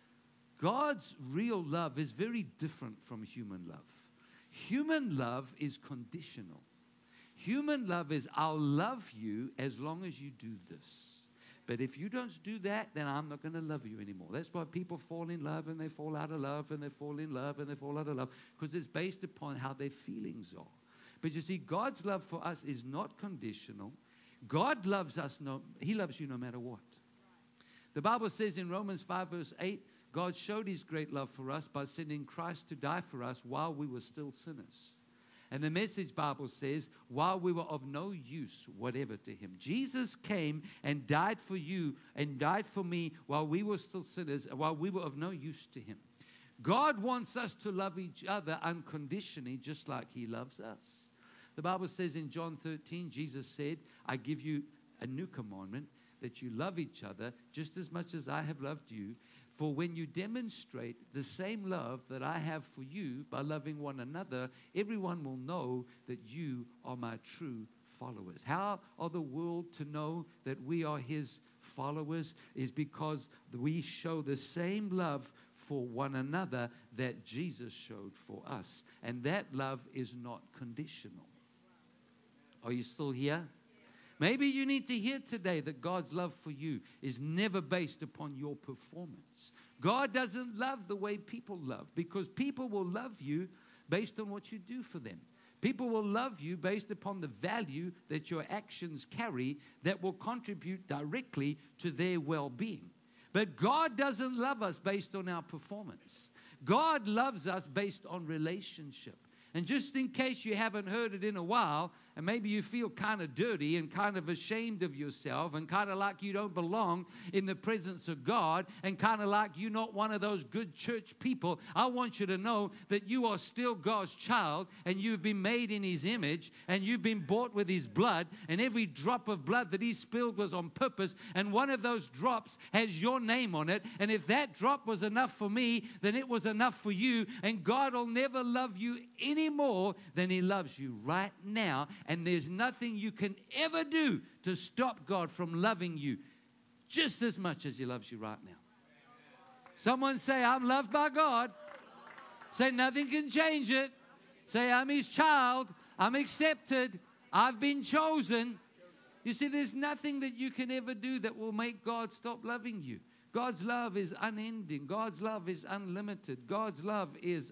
[SPEAKER 4] God's real love is very different from human love. Human love is conditional. Human love is, I'll love you as long as you do this. But if you don't do that, then I'm not going to love you anymore. That's why people fall in love and they fall out of love and they fall in love and they fall out of love, because it's based upon how their feelings are. But you see, God's love for us is not conditional. God loves us. He loves you no matter what. The Bible says in Romans 5 verse 8, God showed his great love for us by sending Christ to die for us while we were still sinners. And the Message Bible says, while we were of no use whatever to him. Jesus came and died for you and died for me while we were still sinners, while we were of no use to him. God wants us to love each other unconditionally, just like he loves us. The Bible says in John 13, Jesus said, I give you a new commandment, that you love each other just as much as I have loved you. For when you demonstrate the same love that I have for you by loving one another, everyone will know that you are my true followers. How are the world to know that we are his followers? Is because we show the same love for one another that Jesus showed for us. And that love is not conditional. Are you still here? Maybe you need to hear today that God's love for you is never based upon your performance. God doesn't love the way people love, because people will love you based on what you do for them. People will love you based upon the value that your actions carry that will contribute directly to their well-being. But God doesn't love us based on our performance. God loves us based on relationship. And just in case you haven't heard it in a while, and maybe you feel kind of dirty and kind of ashamed of yourself and kind of like you don't belong in the presence of God and kind of like you're not one of those good church people, I want you to know that you are still God's child and you've been made in his image and you've been bought with his blood, and every drop of blood that he spilled was on purpose, and one of those drops has your name on it. And if that drop was enough for me, then it was enough for you, and God will never love you any more than he loves you right now. And there's nothing you can ever do to stop God from loving you just as much as he loves you right now. Someone say, I'm loved by God. Say, nothing can change it. Say, I'm his child. I'm accepted. I've been chosen. You see, there's nothing that you can ever do that will make God stop loving you. God's love is unending. God's love is unlimited. God's love is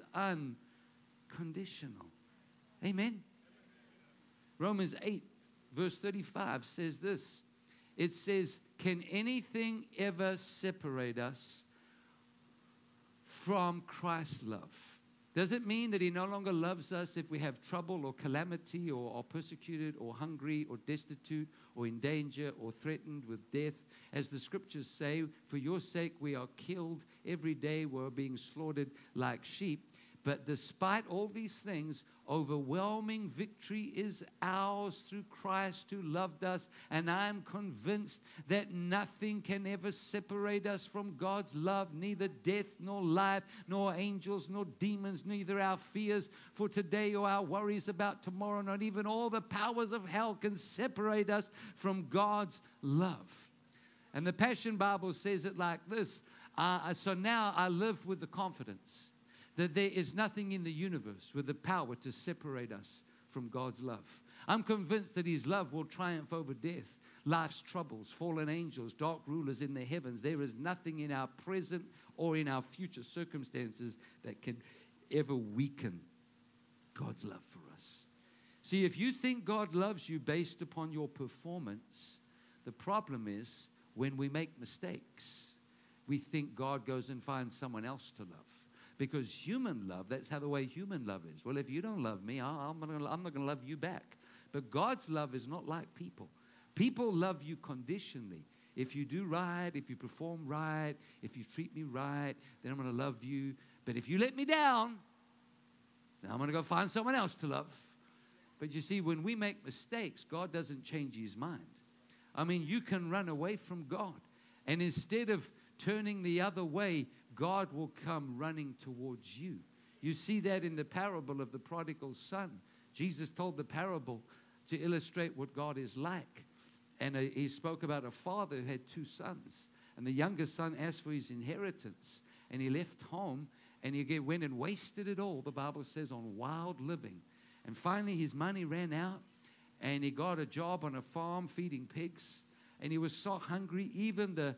[SPEAKER 4] unconditional. Amen. Romans 8 verse 35 says this. It says, can anything ever separate us from Christ's love? Does it mean that he no longer loves us if we have trouble or calamity or are persecuted or hungry or destitute or in danger or threatened with death? As the scriptures say, for your sake we are killed every day, we're being slaughtered like sheep. But despite all these things, overwhelming victory is ours through Christ who loved us. And I'm convinced that nothing can ever separate us from God's love, neither death nor life, nor angels nor demons, neither our fears for today or our worries about tomorrow, not even all the powers of hell can separate us from God's love. And the Passion Bible says it like this. So now I live with the confidence that there is nothing in the universe with the power to separate us from God's love. I'm convinced that his love will triumph over death, life's troubles, fallen angels, dark rulers in the heavens. There is nothing in our present or in our future circumstances that can ever weaken God's love for us. See, if you think God loves you based upon your performance, the problem is when we make mistakes, we think God goes and finds someone else to love. Because human love, that's how the way human love is. Well, if you don't love me, I'm not going to love you back. But God's love is not like people. People love you conditionally. If you do right, if you perform right, if you treat me right, then I'm going to love you. But if you let me down, then I'm going to go find someone else to love. But you see, when we make mistakes, God doesn't change his mind. I mean, you can run away from God. And instead of turning the other way, God will come running towards you. You see that in the parable of the prodigal son. Jesus told the parable to illustrate what God is like. And he spoke about a father who had two sons. And the youngest son asked for his inheritance. And he left home and he went and wasted it all, the Bible says, on wild living. And finally his money ran out. And he got a job on a farm feeding pigs. And he was so hungry, even the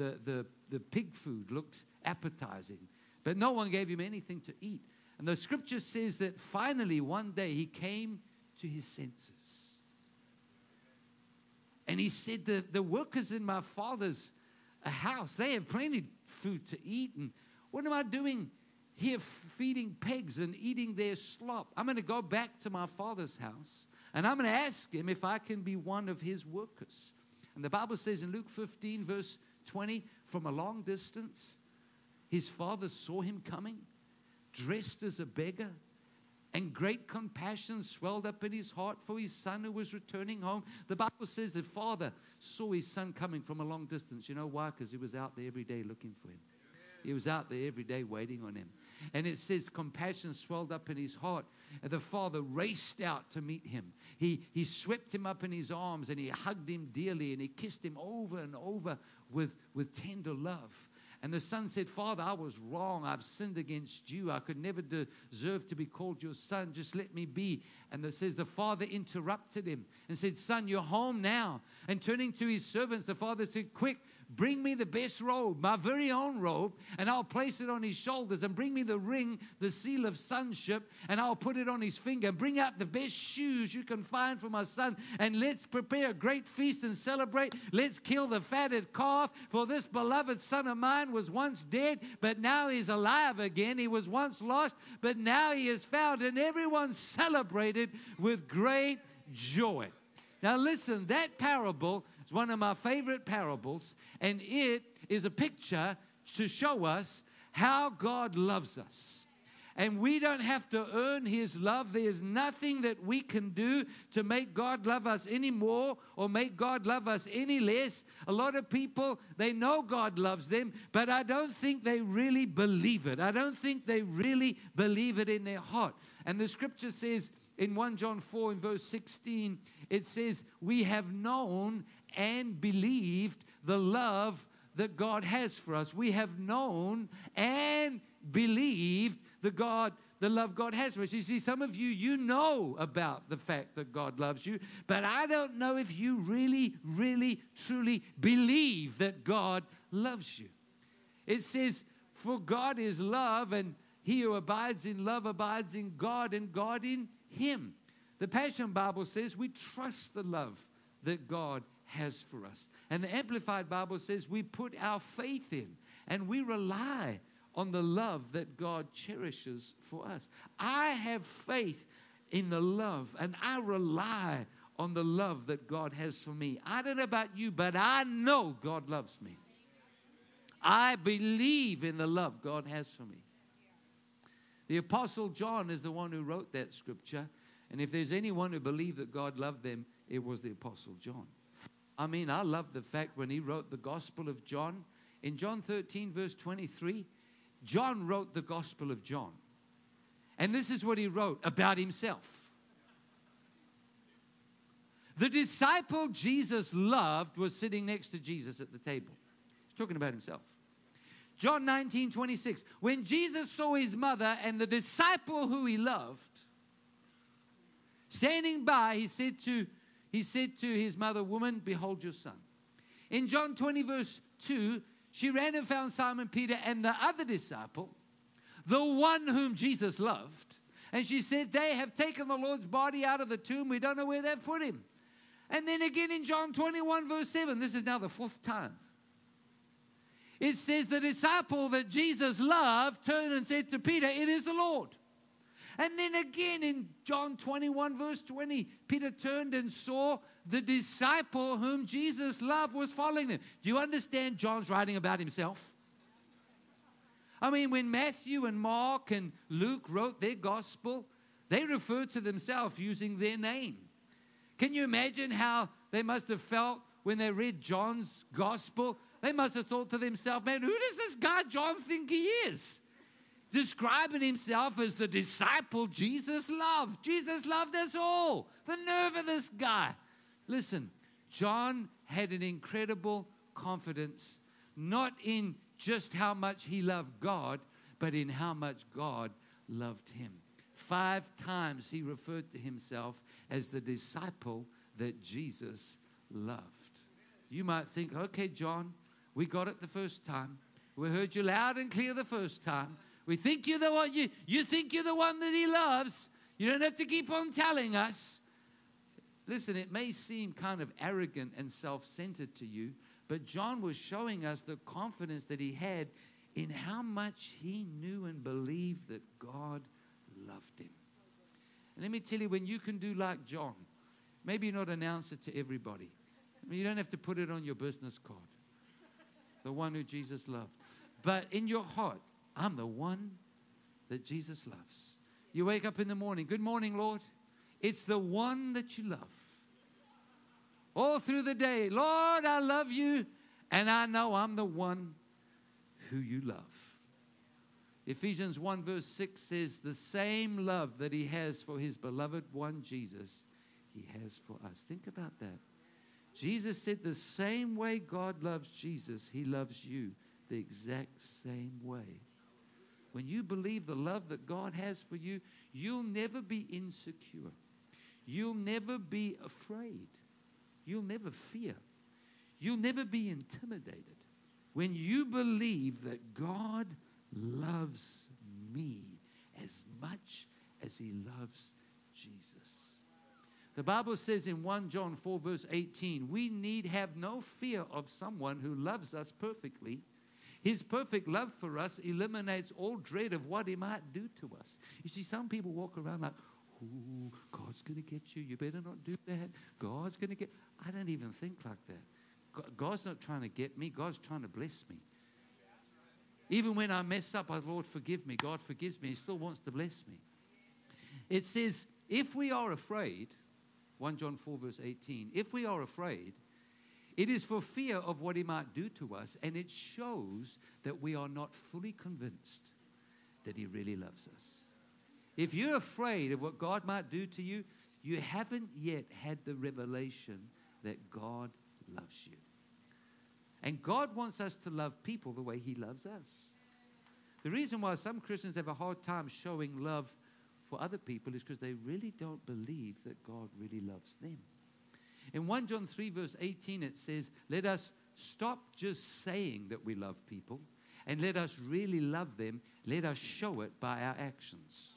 [SPEAKER 4] pig food looked appetizing, but no one gave him anything to eat. And the scripture says that finally one day he came to his senses. And he said, the workers in my father's house, they have plenty of food to eat. And what am I doing here feeding pigs and eating their slop? I'm going to go back to my father's house, and I'm going to ask him if I can be one of his workers. And the Bible says in Luke 15, verse 20, from a long distance, his father saw him coming, dressed as a beggar, and great compassion swelled up in his heart for his son who was returning home. The Bible says the father saw his son coming from a long distance. You know why? Because he was out there every day looking for him. He was out there every day waiting on him. And it says compassion swelled up in his heart. And the father raced out to meet him. He swept him up in his arms and he hugged him dearly and he kissed him over and over with tender love. And the son said, Father, I was wrong. I've sinned against you. I could never deserve to be called your son. Just let me be. And it says the father interrupted him and said, Son, you're home now. And turning to his servants, the father said, Quick, bring me the best robe, my very own robe, and I'll place it on his shoulders. And bring me the ring, the seal of sonship, and I'll put it on his finger. And bring out the best shoes you can find for my son. And let's prepare a great feast and celebrate. Let's kill the fatted calf. For this beloved son of mine was once dead, but now he's alive again. He was once lost, but now he is found. And everyone celebrated with great joy. Now listen, that parable is one of my favorite parables, and it is a picture to show us how God loves us. And we don't have to earn his love. There's nothing that we can do to make God love us any more or make God love us any less. A lot of people, they know God loves them, but I don't think they really believe it. I don't think they really believe it in their heart. And the scripture says in 1 John 4 in verse 16, it says, we have known and believed the love that God has for us. We have known and believed the love God has for us. You see, some of you know about the fact that God loves you, but I don't know if you really, really, truly believe that God loves you. It says, for God is love, and he who abides in love abides in God, and God in him. The Passion Bible says we trust the love that God has for us. And the Amplified Bible says we put our faith in and we rely on the love that God cherishes for us. I have faith in the love, and I rely on the love that God has for me. I don't know about you, but I know God loves me. I believe in the love God has for me. The Apostle John is the one who wrote that scripture. And if there's anyone who believed that God loved them, it was the Apostle John. I mean, I love the fact when he wrote the Gospel of John. In John 13, verse 23, John wrote the Gospel of John. And this is what he wrote about himself. The disciple Jesus loved was sitting next to Jesus at the table. He's talking about himself. John 19:26. When Jesus saw his mother and the disciple who he loved standing by, he said to his mother, Woman, behold your son. In John 20, verse 2, she ran and found Simon Peter and the other disciple, the one whom Jesus loved. And she said, They have taken the Lord's body out of the tomb. We don't know where they've put him. And then again in John 21, verse 7, this is now the fourth time. It says the disciple that Jesus loved turned and said to Peter, It is the Lord. And then again in John 21, verse 20, Peter turned and saw the disciple whom Jesus loved was following them. Do you understand John's writing about himself? I mean, when Matthew and Mark and Luke wrote their gospel, they referred to themselves using their name. Can you imagine how they must have felt when they read John's gospel? They must have thought to themselves, man, who does this guy John think he is? Describing himself as the disciple Jesus loved. Jesus loved us all. The nerve of this guy. Listen, John had an incredible confidence, not in just how much he loved God, but in how much God loved him. 5 times he referred to himself as the disciple that Jesus loved. You might think, okay, John, we got it the first time. We heard you loud and clear the first time. We think you're the one, you think you're the one that he loves. You don't have to keep on telling us. Listen, it may seem kind of arrogant and self-centered to you, but John was showing us the confidence that he had in how much he knew and believed that God loved him. And let me tell you, when you can do like John, maybe not announce it to everybody. I mean, you don't have to put it on your business card. The one who Jesus loved. But in your heart, I'm the one that Jesus loves. You wake up in the morning. Good morning, Lord. It's the one that you love. All through the day, Lord, I love you, and I know I'm the one who you love. Ephesians 1 verse 6 says, the same love that he has for his beloved one, Jesus, he has for us. Think about that. Jesus said the same way God loves Jesus, he loves you the exact same way. When you believe the love that God has for you, you'll never be insecure. You'll never be afraid. You'll never fear. You'll never be intimidated. When you believe that God loves me as much as he loves Jesus. The Bible says in 1 John 4 verse 18, we need have no fear of someone who loves us perfectly. His perfect love for us eliminates all dread of what he might do to us. You see, some people walk around like, oh, God's going to get you. You better not do that. God's going to get... I don't even think like that. God's not trying to get me. God's trying to bless me. Even when I mess up, Lord, forgive me. God forgives me. He still wants to bless me. It says, if we are afraid, 1 John 4 verse 18, if we are afraid, it is for fear of what he might do to us, and it shows that we are not fully convinced that he really loves us. If you're afraid of what God might do to you, you haven't yet had the revelation that God loves you. And God wants us to love people the way he loves us. The reason why some Christians have a hard time showing love for other people is because they really don't believe that God really loves them. In 1 John 3 verse 18 it says, let us stop just saying that we love people, and let us really love them. Let us show it by our actions.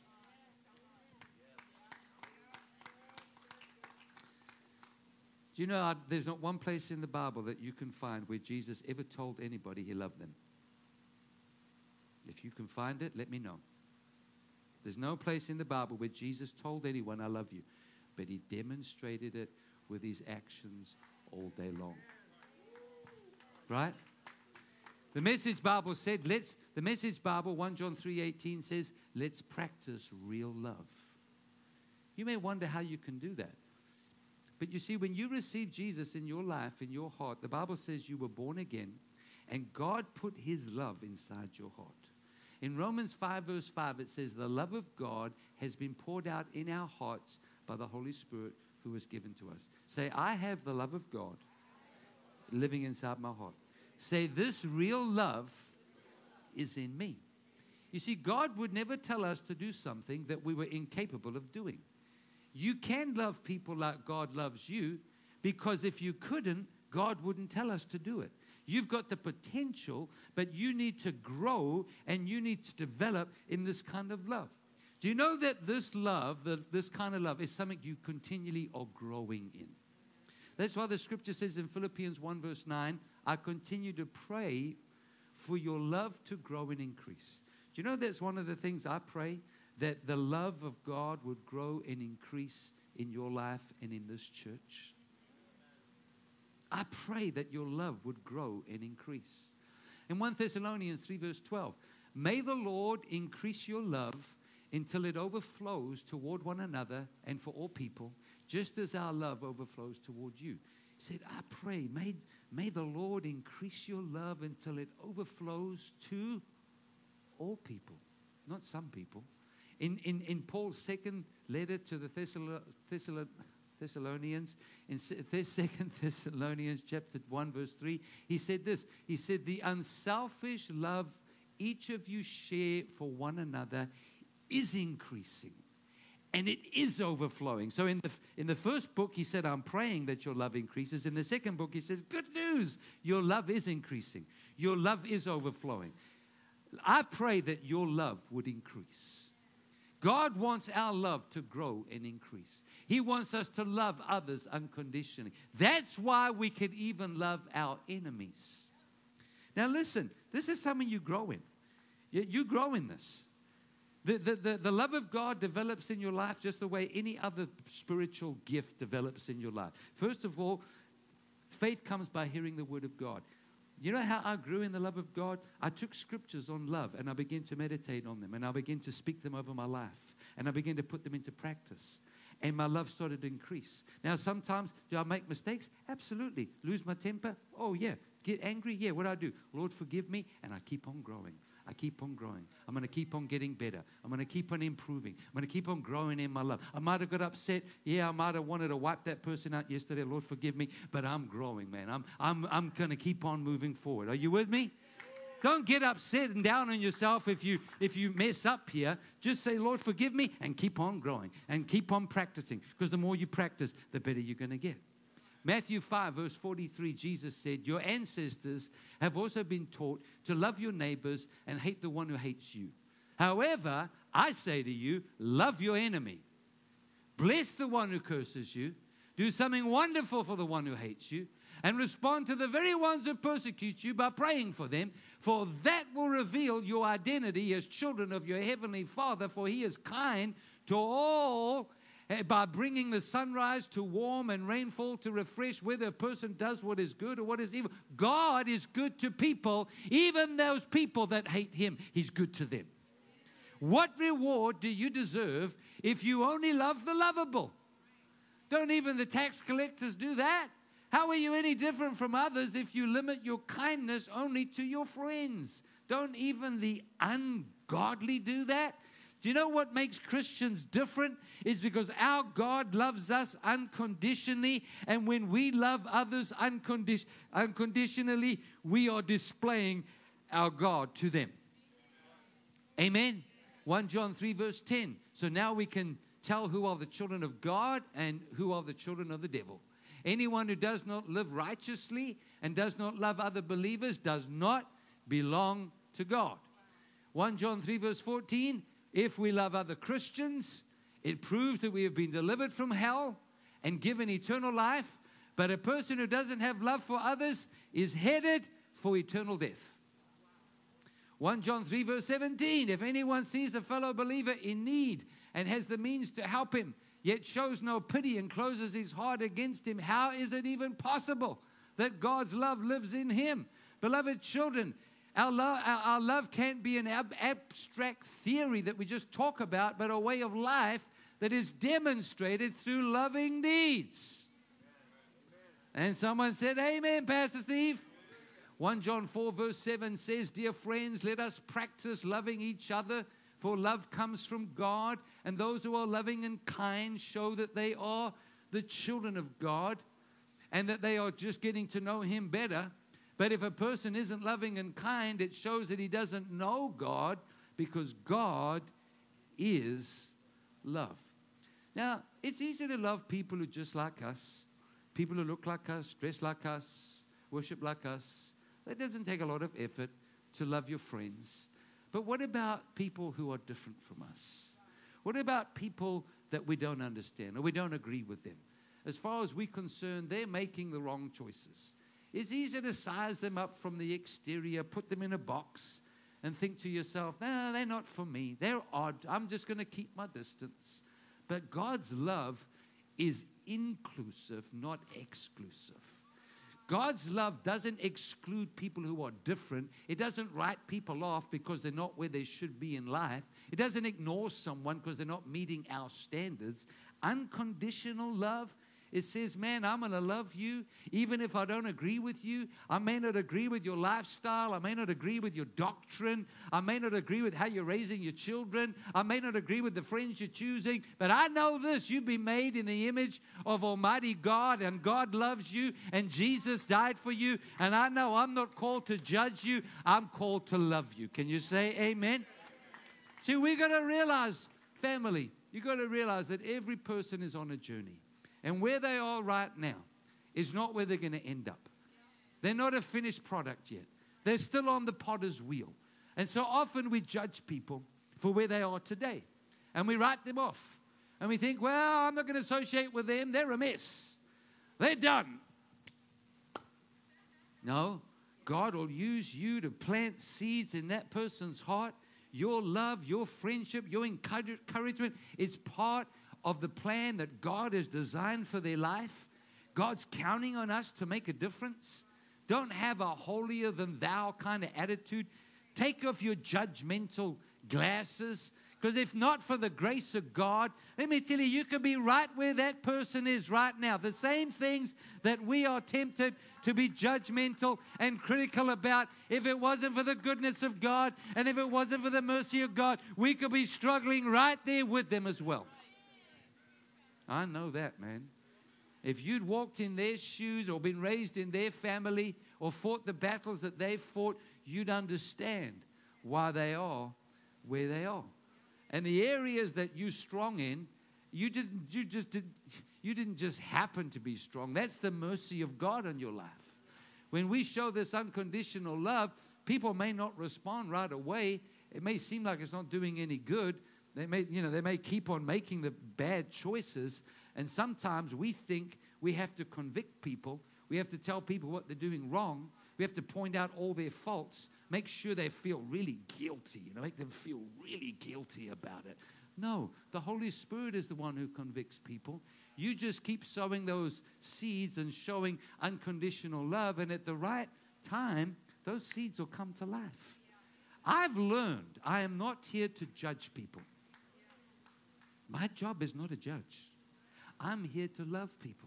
[SPEAKER 4] Do you know there's not one place in the Bible that you can find where Jesus ever told anybody he loved them? If you can find it, let me know. There's no place in the Bible where Jesus told anyone, I love you. But he demonstrated it with his actions all day long. Right? The Message Bible said, the Message Bible, 1 John 3:18 says, let's practice real love. You may wonder how you can do that. But you see, when you receive Jesus in your life, in your heart, the Bible says you were born again, and God put his love inside your heart. In Romans 5 verse 5, it says, the love of God has been poured out in our hearts by the Holy Spirit who was given to us. Say, I have the love of God living inside my heart. Say, this real love is in me. You see, God would never tell us to do something that we were incapable of doing. You can love people like God loves you, because if you couldn't, God wouldn't tell us to do it. You've got the potential, but you need to grow and you need to develop in this kind of love. Do you know that this love, this kind of love, is something you continually are growing in? That's why the scripture says in Philippians 1 verse 9, I continue to pray for your love to grow and increase. Do you know that's one of the things I pray? That the love of God would grow and increase in your life and in this church. I pray that your love would grow and increase. In 1 Thessalonians 3 verse 12, may the Lord increase your love until it overflows toward one another and for all people, just as our love overflows toward you. He said, I pray, may the Lord increase your love until it overflows to all people, not some people. In Paul's second letter to the Thessalonians, in 2 Thessalonians chapter 1 verse 3, he said this. He said, the unselfish love each of you share for one another is increasing, and it is overflowing. So in the first book, he said, I'm praying that your love increases. In the second book, he says, good news, your love is increasing. Your love is overflowing. I pray that your love would increase. God wants our love to grow and increase. He wants us to love others unconditionally. That's why we can even love our enemies. Now listen, this is something you grow in. You grow in this. The love of God develops in your life just the way any other spiritual gift develops in your life. First of all, faith comes by hearing the word of God. You know how I grew in the love of God? I took scriptures on love and I began to meditate on them and I began to speak them over my life and I began to put them into practice. And my love started to increase. Now, sometimes, do I make mistakes? Absolutely. Lose my temper? Oh, yeah. Get angry? Yeah. What do I do? Lord, forgive me. And I keep on growing. I keep on growing. I'm going to keep on getting better. I'm going to keep on improving. I'm going to keep on growing in my love. I might have got upset. Yeah, I might have wanted to wipe that person out yesterday. Lord, forgive me. But I'm growing, man. I'm going to keep on moving forward. Are you with me? Don't get upset and down on yourself if you mess up here. Just say, Lord, forgive me, and keep on growing and keep on practicing. Because the more you practice, the better you're going to get. Matthew 5, verse 43, Jesus said, your ancestors have also been taught to love your neighbors and hate the one who hates you. However, I say to you, love your enemy. Bless the one who curses you. Do something wonderful for the one who hates you. And respond to the very ones who persecute you by praying for them. For that will reveal your identity as children of your heavenly Father. For he is kind to all, by bringing the sunrise to warm and rainfall to refresh, whether a person does what is good or what is evil. God is good to people, even those people that hate him. He's good to them. What reward do you deserve if you only love the lovable? Don't even the tax collectors do that. How are you any different from others if you limit your kindness only to your friends? Don't even the ungodly do that? Do you know what makes Christians different? Is because our God loves us unconditionally, and when we love others unconditionally, we are displaying our God to them. Amen. 1 John 3 verse 10. So now we can tell who are the children of God and who are the children of the devil. Anyone who does not live righteously and does not love other believers does not belong to God. 1 John 3 verse 14, if we love other Christians, it proves that we have been delivered from hell and given eternal life. But a person who doesn't have love for others is headed for eternal death. 1 John 3 verse 17, if anyone sees a fellow believer in need and has the means to help him, yet shows no pity and closes his heart against him, how is it even possible that God's love lives in him? Beloved children, our love can't be an abstract theory that we just talk about, but a way of life that is demonstrated through loving deeds. And someone said, amen, Pastor Steve. 1 John 4 verse 7 says, dear friends, let us practice loving each other, for love comes from God, and those who are loving and kind show that they are the children of God and that they are just getting to know him better. But if a person isn't loving and kind, it shows that he doesn't know God, because God is love. Now, it's easy to love people who are just like us, people who look like us, dress like us, worship like us. It doesn't take a lot of effort to love your friends. But what about people who are different from us? What about people that we don't understand or we don't agree with them? As far as we're concerned, they're making the wrong choices. It's easy to size them up from the exterior, put them in a box, and think to yourself, no, they're not for me. They're odd. I'm just going to keep my distance. But God's love is inclusive, not exclusive. God's love doesn't exclude people who are different. It doesn't write people off because they're not where they should be in life. It doesn't ignore someone because they're not meeting our standards. Unconditional love, it says, man, I'm going to love you even if I don't agree with you. I may not agree with your lifestyle. I may not agree with your doctrine. I may not agree with how you're raising your children. I may not agree with the friends you're choosing. But I know this, you've been made in the image of Almighty God, and God loves you, and Jesus died for you. And I know I'm not called to judge you. I'm called to love you. Can you say amen? See, we got to realize, family, you got to realize that every person is on a journey. And where they are right now is not where they're going to end up. They're not a finished product yet. They're still on the potter's wheel. And so often we judge people for where they are today. and we write them off. And we think, well, I'm not going to associate with them. They're a mess. They're done. No, God will use you to plant seeds in that person's heart. Your love, your friendship, your encouragement is part of the plan that God has designed for their life. God's counting on us to make a difference. Don't have a holier than thou kind of attitude. Take off your judgmental glasses. Because if not for the grace of God, let me tell you, you could be right where that person is right now. The same things that we are tempted to be judgmental and critical about, if it wasn't for the goodness of God and if it wasn't for the mercy of God, we could be struggling right there with them as well. I know that, man. If you'd walked in their shoes or been raised in their family or fought the battles that they've fought, you'd understand why they are where they are. And the areas that you're strong in, you didn't just happen to be strong. That's the mercy of God in your life. When we show this unconditional love, people may not respond right away. It may seem like it's not doing any good. They may keep on making the bad choices. And sometimes we think we have to convict people. We have to tell people what they're doing wrong. We have to point out all their faults, make sure they feel really guilty, make them feel really guilty about it. No, the Holy Spirit is the one who convicts people. You just keep sowing those seeds and showing unconditional love, and at the right time, those seeds will come to life. I've learned I am not here to judge people. My job is not to judge. I'm here to love people.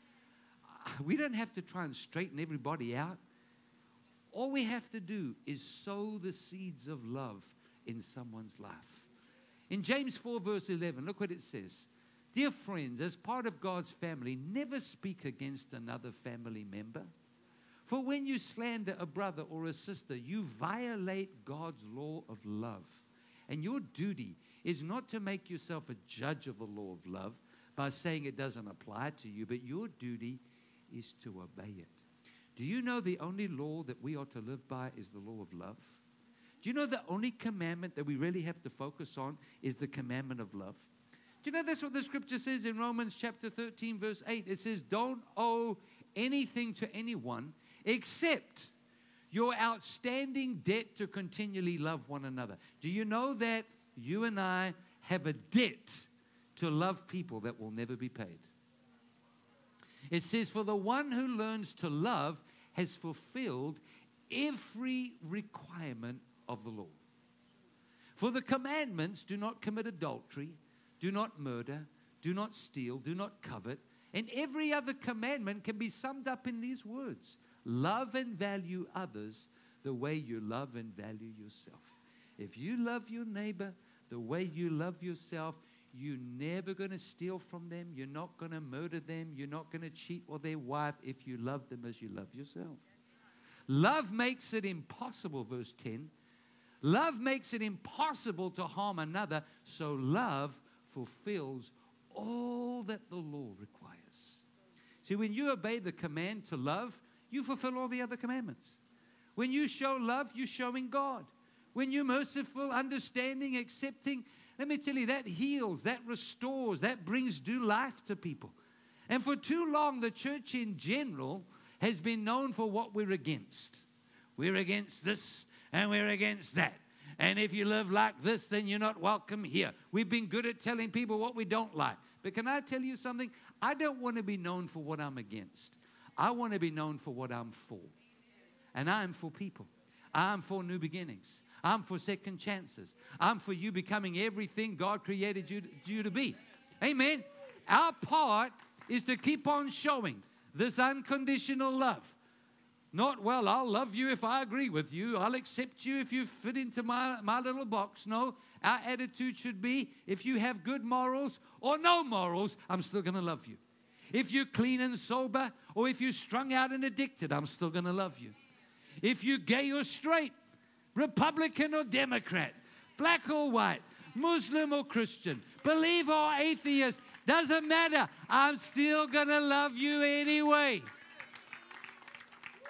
[SPEAKER 4] We don't have to try and straighten everybody out. All we have to do is sow the seeds of love in someone's life. In James 4 verse 11, look what it says. Dear friends, as part of God's family, never speak against another family member. For when you slander a brother or a sister, you violate God's law of love. And your duty is not to make yourself a judge of the law of love by saying it doesn't apply to you, but your duty is to obey it. Do you know the only law that we ought to live by is the law of love? Do you know the only commandment that we really have to focus on is the commandment of love? Do you know that's what the scripture says in Romans chapter 13 verse 8? It says, don't owe anything to anyone except your outstanding debt to continually love one another. Do you know that you and I have a debt to love people that will never be paid? It says, for the one who learns to love has fulfilled every requirement of the law. For the commandments, do not commit adultery, do not murder, do not steal, do not covet. And every other commandment can be summed up in these words. Love and value others the way you love and value yourself. If you love your neighbor the way you love yourself, you're never going to steal from them. You're not going to murder them. You're not going to cheat on their wife if you love them as you love yourself. Love makes it impossible, verse 10. Love makes it impossible to harm another, so love fulfills all that the law requires. See, when you obey the command to love, you fulfill all the other commandments. When you show love, you're showing God. When you're merciful, understanding, accepting, let me tell you, that heals, that restores, that brings new life to people. And for too long, the church in general has been known for what we're against. We're against this and we're against that. And if you live like this, then you're not welcome here. We've been good at telling people what we don't like. But can I tell you something? I don't want to be known for what I'm against. I want to be known for what I'm for. And I'm for people. I'm for new beginnings. I'm for second chances. I'm for you becoming everything God created you to be. Amen. Our part is to keep on showing this unconditional love. Not, well, I'll love you if I agree with you. I'll accept you if you fit into my little box. No, our attitude should be, if you have good morals or no morals, I'm still going to love you. If you're clean and sober, or if you're strung out and addicted, I'm still going to love you. If you're gay or straight, Republican or Democrat, black or white, Muslim or Christian, believer or atheist, doesn't matter. I'm still going to love you anyway.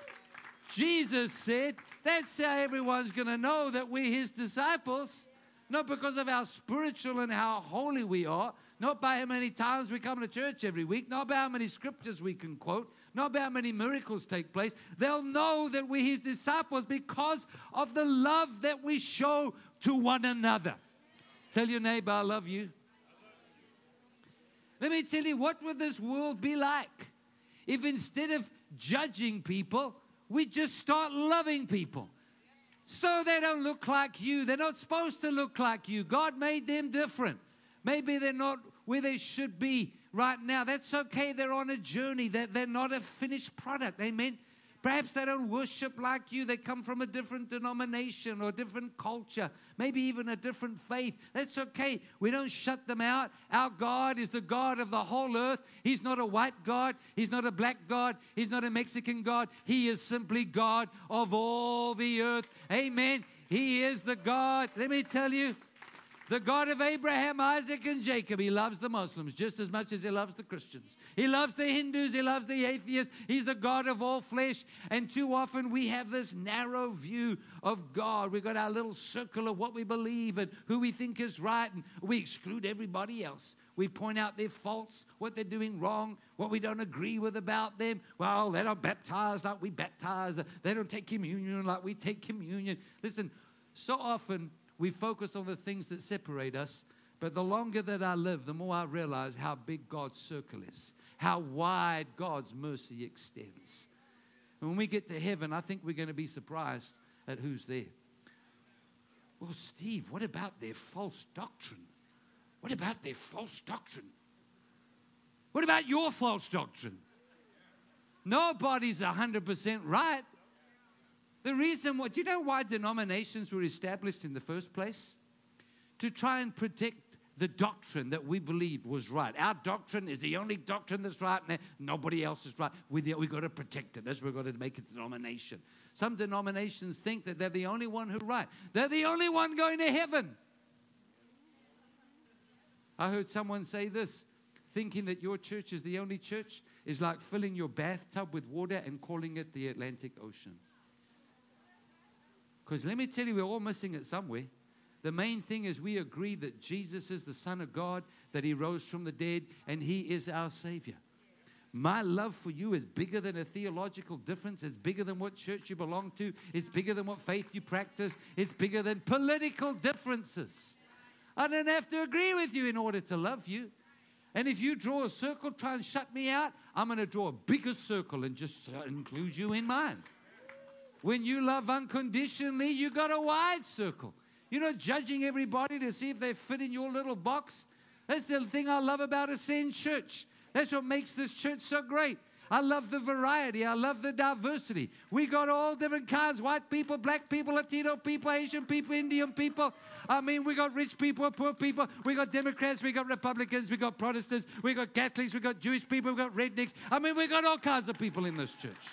[SPEAKER 4] Jesus said, that's how everyone's going to know that we're his disciples. not because of how spiritual and how holy we are, not by how many times we come to church every week, not by how many scriptures we can quote, not by how many miracles take place. They'll know that we're His disciples because of the love that we show to one another. Tell your neighbor, I love you. Let me tell you, what would this world be like if instead of judging people, we just start loving people? So they don't look like you. They're not supposed to look like you. God made them different. Maybe they're not where they should be right now. That's okay. They're on a journey. They're not a finished product. Amen. Perhaps they don't worship like you. They come from a different denomination or a different culture, maybe even a different faith. That's okay. We don't shut them out. Our God is the God of the whole earth. He's not a white God. He's not a black God. He's not a Mexican God. He is simply God of all the earth. Amen. He is the God, let me tell you, the God of Abraham, Isaac, and Jacob. He loves the Muslims just as much as He loves the Christians. He loves the Hindus. He loves the atheists. He's the God of all flesh. And too often we have this narrow view of God. We've got our little circle of what we believe and who we think is right, and we exclude everybody else. We point out their faults, what they're doing wrong, what we don't agree with about them. Well, they don't baptize like we baptize. They don't take communion like we take communion. Listen, so often we focus on the things that separate us, but the longer that I live, the more I realize how big God's circle is, how wide God's mercy extends. And when we get to heaven, I think we're going to be surprised at who's there. Well, Steve, what about their false doctrine? What about their false doctrine? What about your false doctrine? Nobody's 100% right. The reason why, do you know why denominations were established in the first place? To try and protect the doctrine that we believed was right. Our doctrine is the only doctrine that's right, and nobody else is right. We've got to protect it. That's why we've got to make it a denomination. Some denominations think that they're the only one who's right. They're the only one going to heaven. I heard someone say this, thinking that your church is the only church is like filling your bathtub with water and calling it the Atlantic Ocean. Because let me tell you, we're all missing it somewhere. The main thing is we agree that Jesus is the Son of God, that He rose from the dead, and He is our Savior. My love for you is bigger than a theological difference. It's bigger than what church you belong to. It's bigger than what faith you practice. It's bigger than political differences. I don't have to agree with you in order to love you. And if you draw a circle, try and shut me out, I'm going to draw a bigger circle and just include you in mine. When you love unconditionally, you got a wide circle. You're not judging everybody to see if they fit in your little box. That's the thing I love about Ascend Church. That's what makes this church so great. I love the variety. I love the diversity. We got all different kinds. White people, black people, Latino people, Asian people, Indian people. I mean, we got rich people, poor people. We got Democrats, we got Republicans, we got Protestants, we got Catholics, we got Jewish people, we got rednecks. I mean, we got all kinds of people in this church.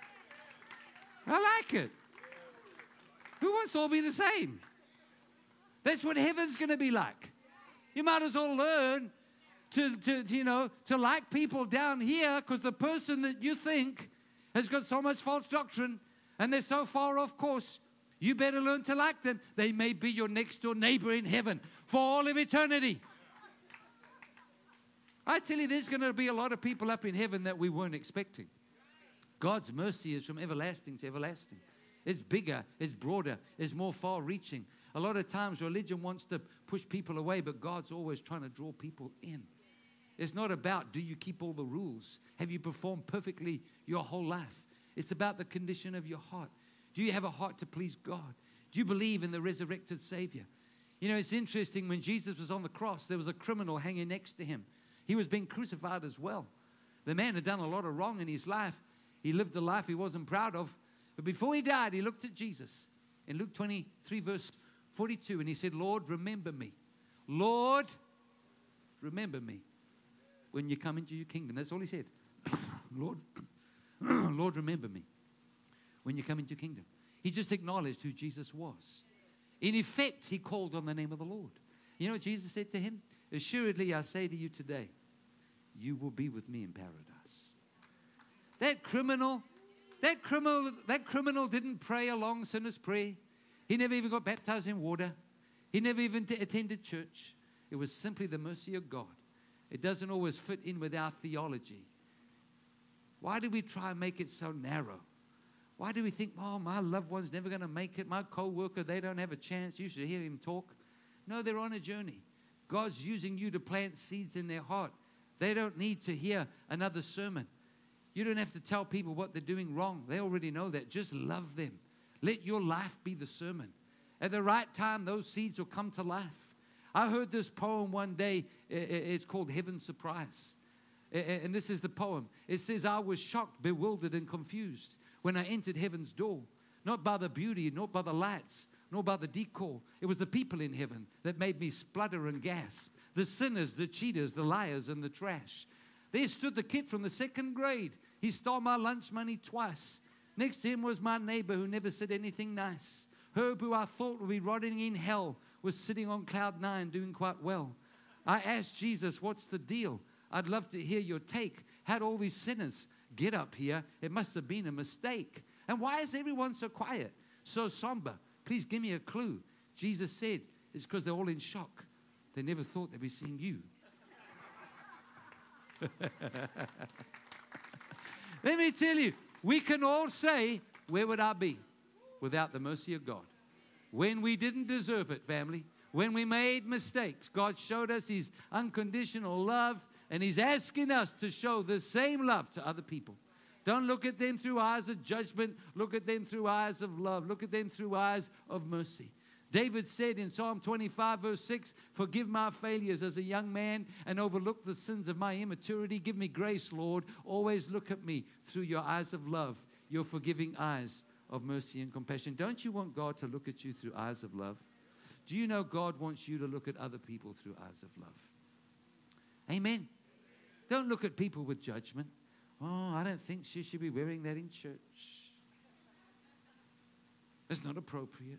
[SPEAKER 4] I like it. Who wants to all be the same? That's what heaven's going to be like. You might as well learn to like people down here, because the person that you think has got so much false doctrine and they're so far off course, you better learn to like them. They may be your next door neighbor in heaven for all of eternity. I tell you, there's going to be a lot of people up in heaven that we weren't expecting. God's mercy is from everlasting to everlasting. It's bigger, it's broader, it's more far-reaching. A lot of times religion wants to push people away, but God's always trying to draw people in. It's not about, do you keep all the rules? Have you performed perfectly your whole life? It's about the condition of your heart. Do you have a heart to please God? Do you believe in the resurrected Savior? You know, it's interesting, when Jesus was on the cross, there was a criminal hanging next to Him. He was being crucified as well. The man had done a lot of wrong in his life. He lived a life he wasn't proud of. But before he died, he looked at Jesus in Luke 23, verse 42, and he said, Lord, remember me. Lord, remember me when you come into your kingdom. That's all he said. Lord, Lord, remember me when you come into your kingdom. He just acknowledged who Jesus was. In effect, he called on the name of the Lord. You know what Jesus said to him? Assuredly, I say to you today, you will be with me in paradise. That criminal didn't pray a long sinner's prayer. He never even got baptized in water. He never even attended church. It was simply the mercy of God. It doesn't always fit in with our theology. Why do we try and make it so narrow? Why do we think, oh, my loved one's never going to make it? My co-worker, they don't have a chance. You should hear him talk. No, they're on a journey. God's using you to plant seeds in their heart. They don't need to hear another sermon. You don't have to tell people what they're doing wrong. They already know that. Just love them. Let your life be the sermon. At the right time, those seeds will come to life. I heard this poem one day. It's called Heaven's Surprise. And this is the poem. It says, I was shocked, bewildered, and confused when I entered heaven's door. Not by the beauty, not by the lights, nor by the decor. It was the people in heaven that made me splutter and gasp. The sinners, the cheaters, the liars, and the trash. There stood the kid from the second grade. He stole my lunch money twice. Next to him was my neighbor who never said anything nice. Herb, who I thought would be rotting in hell, was sitting on cloud 9 doing quite well. I asked Jesus, what's the deal? I'd love to hear your take. How'd all these sinners get up here? It must have been a mistake. And why is everyone so quiet, so somber? Please give me a clue. Jesus said, it's because they're all in shock. They never thought they'd be seeing you. Let me tell you, we can all say, where would I be without the mercy of God? When we didn't deserve it, family. When we made mistakes, God showed us His unconditional love, and He's asking us to show the same love to other people. Don't look at them through eyes of judgment. Look at them through eyes of love. Look at them through eyes of mercy. David said in Psalm 25, verse 6, forgive my failures as a young man and overlook the sins of my immaturity. Give me grace, Lord. Always look at me through your eyes of love, your forgiving eyes of mercy and compassion. Don't you want God to look at you through eyes of love? Do you know God wants you to look at other people through eyes of love? Amen. Don't look at people with judgment. Oh, I don't think she should be wearing that in church. It's not appropriate.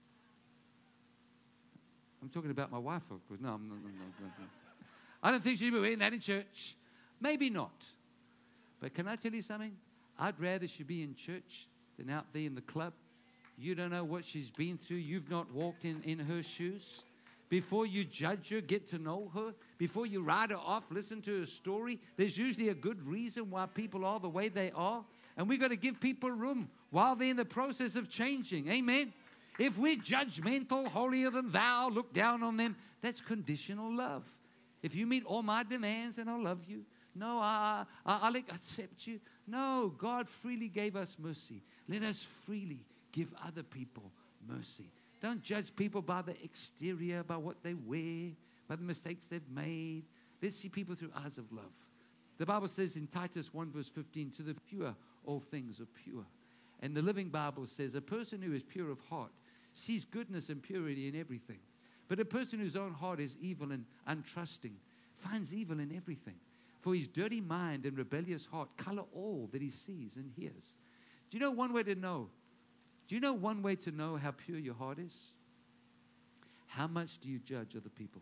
[SPEAKER 4] I'm talking about my wife, of course. No, I'm not. I don't think she should be wearing that in church. Maybe not. But can I tell you something? I'd rather she be in church than out there in the club. You don't know what she's been through. You've not walked in her shoes. Before you judge her, get to know her. Before you write her off, listen to her story. There's usually a good reason why people are the way they are. And we've got to give people room while they're in the process of changing. Amen. If we're judgmental, holier than thou, look down on them, that's conditional love. If you meet all my demands, then I'll love you. No, I'll accept you. No, God freely gave us mercy. Let us freely give other people mercy. Don't judge people by the exterior, by what they wear, by the mistakes they've made. Let's see people through eyes of love. The Bible says in Titus 1 verse 15, to the pure, all things are pure. And the Living Bible says, a person who is pure of heart sees goodness and purity in everything. But a person whose own heart is evil and untrusting finds evil in everything. For his dirty mind and rebellious heart color all that he sees and hears. Do you know one way to know? Do you know one way to know how pure your heart is? How much do you judge other people?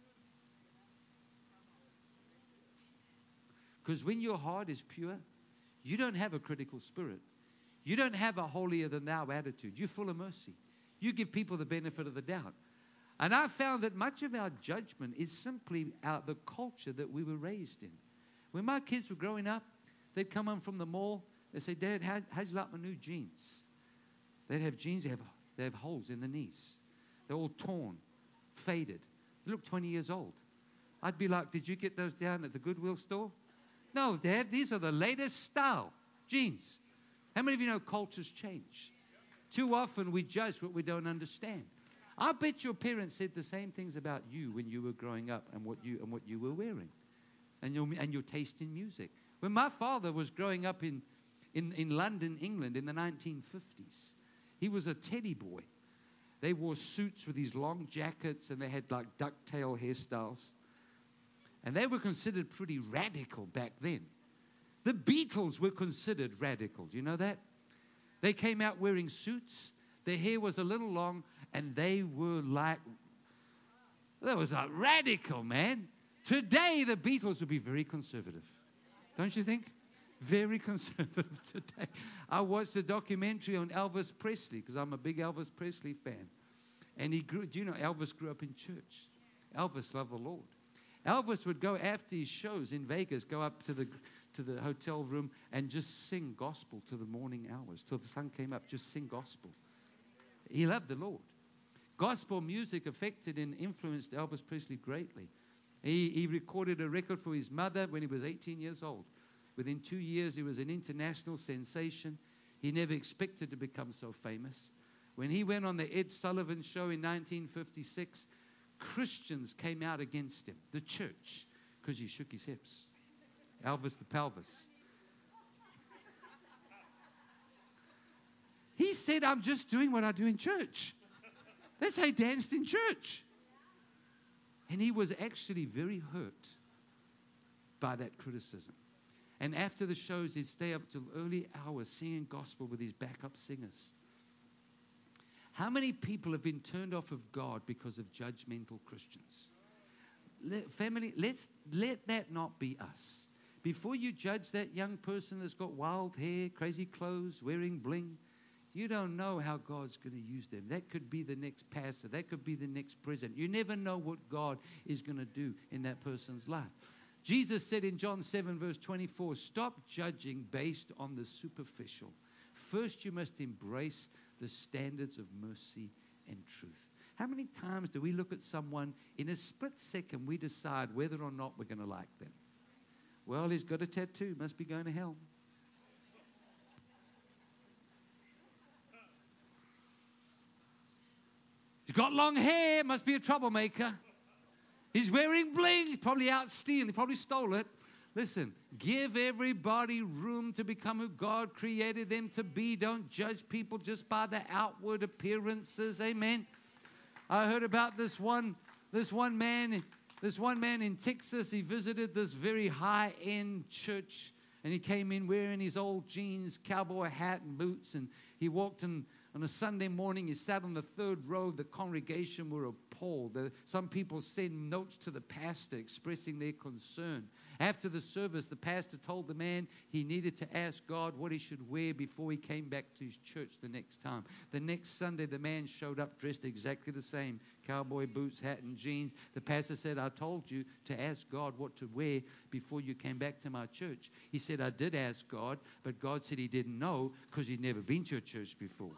[SPEAKER 4] Because when your heart is pure, you don't have a critical spirit. You don't have a holier than thou attitude. You're full of mercy. You give people the benefit of the doubt. And I found that much of our judgment is simply the culture that we were raised in. When my kids were growing up, they'd come home from the mall. They'd say, Dad, how'd you like my new jeans? They'd have jeans, they have holes in the knees. They're all torn, faded. They look 20 years old. I'd be like, did you get those down at the Goodwill store? No, Dad, these are the latest style jeans. How many of you know cultures change? Too often we judge what we don't understand. I bet your parents said the same things about you when you were growing up and what you were wearing and your taste in music. When my father was growing up in London, England in the 1950s, he was a teddy boy. They wore suits with these long jackets and they had like ducktail hairstyles. And they were considered pretty radical back then. The Beatles were considered radical. Do you know that? They came out wearing suits. Their hair was a little long, and they were like, that was like radical, man. Today, the Beatles would be very conservative. Don't you think? Very conservative today. I watched a documentary on Elvis Presley, because I'm a big Elvis Presley fan. And he grew, do you know Elvis grew up in church? Elvis loved the Lord. Elvis would go after his shows in Vegas, go up to the hotel room and just sing gospel to the morning hours, till the sun came up, just sing gospel. He loved the Lord. Gospel music affected and influenced Elvis Presley greatly. He recorded a record for his mother when he was 18 years old. Within 2 years, he was an international sensation. He never expected to become so famous. When he went on the Ed Sullivan Show in 1956, Christians came out against him, the church, because he shook his hips. Elvis the pelvis. He said, I'm just doing what I do in church. That's how he danced in church. And he was actually very hurt by that criticism. And after the shows, he'd stay up till early hours singing gospel with his backup singers. How many people have been turned off of God because of judgmental Christians? Family, let that not be us. Before you judge that young person that's got wild hair, crazy clothes, wearing bling, you don't know how God's going to use them. That could be the next pastor. That could be the next president. You never know what God is going to do in that person's life. Jesus said in John 7 verse 24, stop judging based on the superficial. First, you must embrace the standards of mercy and truth. How many times do we look at someone, in a split second, we decide whether or not we're going to like them? Well, he's got a tattoo, must be going to hell. He's got long hair, must be a troublemaker. He's wearing bling, he's probably out stealing, he probably stole it. Listen, give everybody room to become who God created them to be. Don't judge people just by the outward appearances. Amen. I heard about this one man in Texas. He visited this very high-end church, and he came in wearing his old jeans, cowboy hat, and boots, and he walked in. On a Sunday morning, he sat on the third row. The congregation were appalled. Some people sent notes to the pastor expressing their concern. After the service, the pastor told the man he needed to ask God what he should wear before he came back to his church the next time. The next Sunday, the man showed up dressed exactly the same. Cowboy boots, hat, and jeans. The pastor said, I told you to ask God what to wear before you came back to my church. He said, I did ask God, but God said he didn't know because he'd never been to a church before.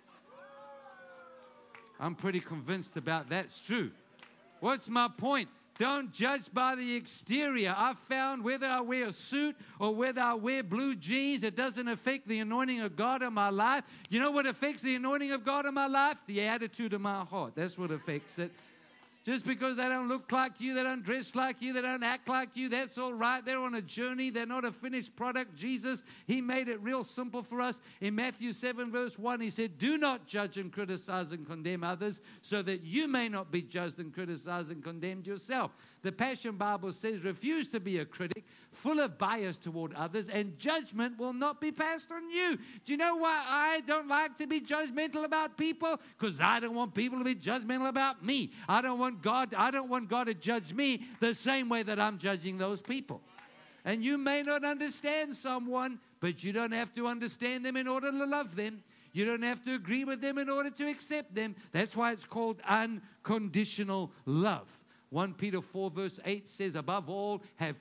[SPEAKER 4] I'm pretty convinced about that's true. What's my point? Don't judge by the exterior. I've found whether I wear a suit or whether I wear blue jeans, it doesn't affect the anointing of God in my life. You know what affects the anointing of God in my life? The attitude of my heart. That's what affects it. Just because they don't look like you, they don't dress like you, they don't act like you, that's all right. They're on a journey. They're not a finished product. Jesus, he made it real simple for us. In Matthew 7 verse 1, he said, do not judge and criticize and condemn others so that you may not be judged and criticized and condemned yourself. The Passion Bible says, refuse to be a critic, full of bias toward others, and judgment will not be passed on you. Do you know why I don't like to be judgmental about people? Because I don't want people to be judgmental about me. I don't want God to judge me the same way that I'm judging those people. And you may not understand someone, but you don't have to understand them in order to love them. You don't have to agree with them in order to accept them. That's why it's called unconditional love. 1 Peter 4 verse 8 says, above all, have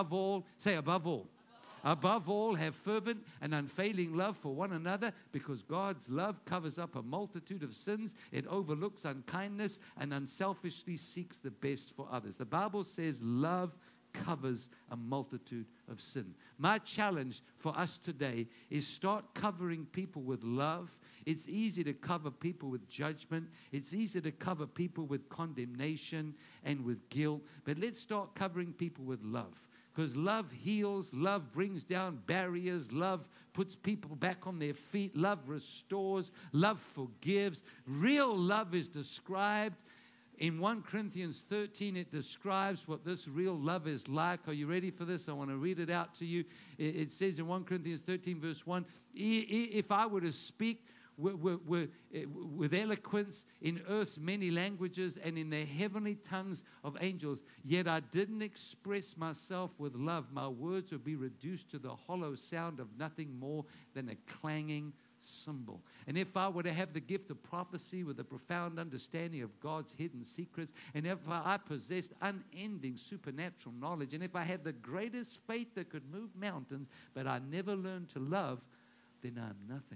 [SPEAKER 4] fervent and unfailing love for one another, because God's love covers up a multitude of sins. It overlooks unkindness and unselfishly seeks the best for others. The Bible says love covers a multitude of sin. My challenge for us today is start covering people with love. It's easy to cover people with judgment. It's easy to cover people with condemnation and with guilt. But let's start covering people with love. Because love heals, love brings down barriers, love puts people back on their feet, love restores, love forgives. Real love is described in 1 Corinthians 13. It describes what this real love is like. Are you ready for this? I want to read it out to you. It says in 1 Corinthians 13 verse 1, if I were to speak with eloquence in earth's many languages and in the heavenly tongues of angels, yet I didn't express myself with love, my words would be reduced to the hollow sound of nothing more than a clanging symbol. And if I were to have the gift of prophecy with a profound understanding of God's hidden secrets, and if I possessed unending supernatural knowledge, and if I had the greatest faith that could move mountains, but I never learned to love, then I'm nothing.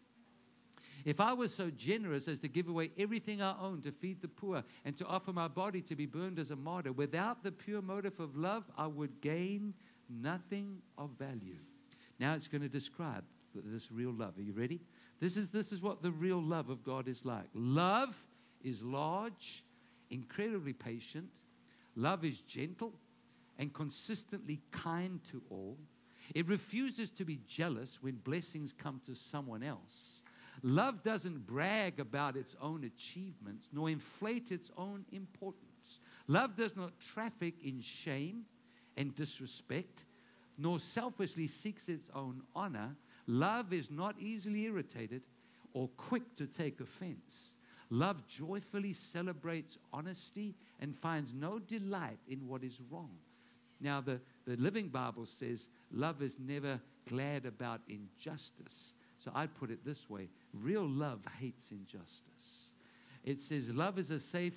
[SPEAKER 4] If I was so generous as to give away everything I own to feed the poor and to offer my body to be burned as a martyr, without the pure motive of love, I would gain nothing of value. Now it's going to describe this real love. Are you ready? This is what the real love of God is like. Love is large, incredibly patient. Love is gentle and consistently kind to all. It refuses to be jealous when blessings come to someone else. Love doesn't brag about its own achievements, nor inflate its own importance. Love does not traffic in shame and disrespect, nor selfishly seeks its own honor. Love is not easily irritated or quick to take offense. Love joyfully celebrates honesty and finds no delight in what is wrong. Now, the Living Bible says love is never glad about injustice. So I'd put it this way: real love hates injustice. It says love is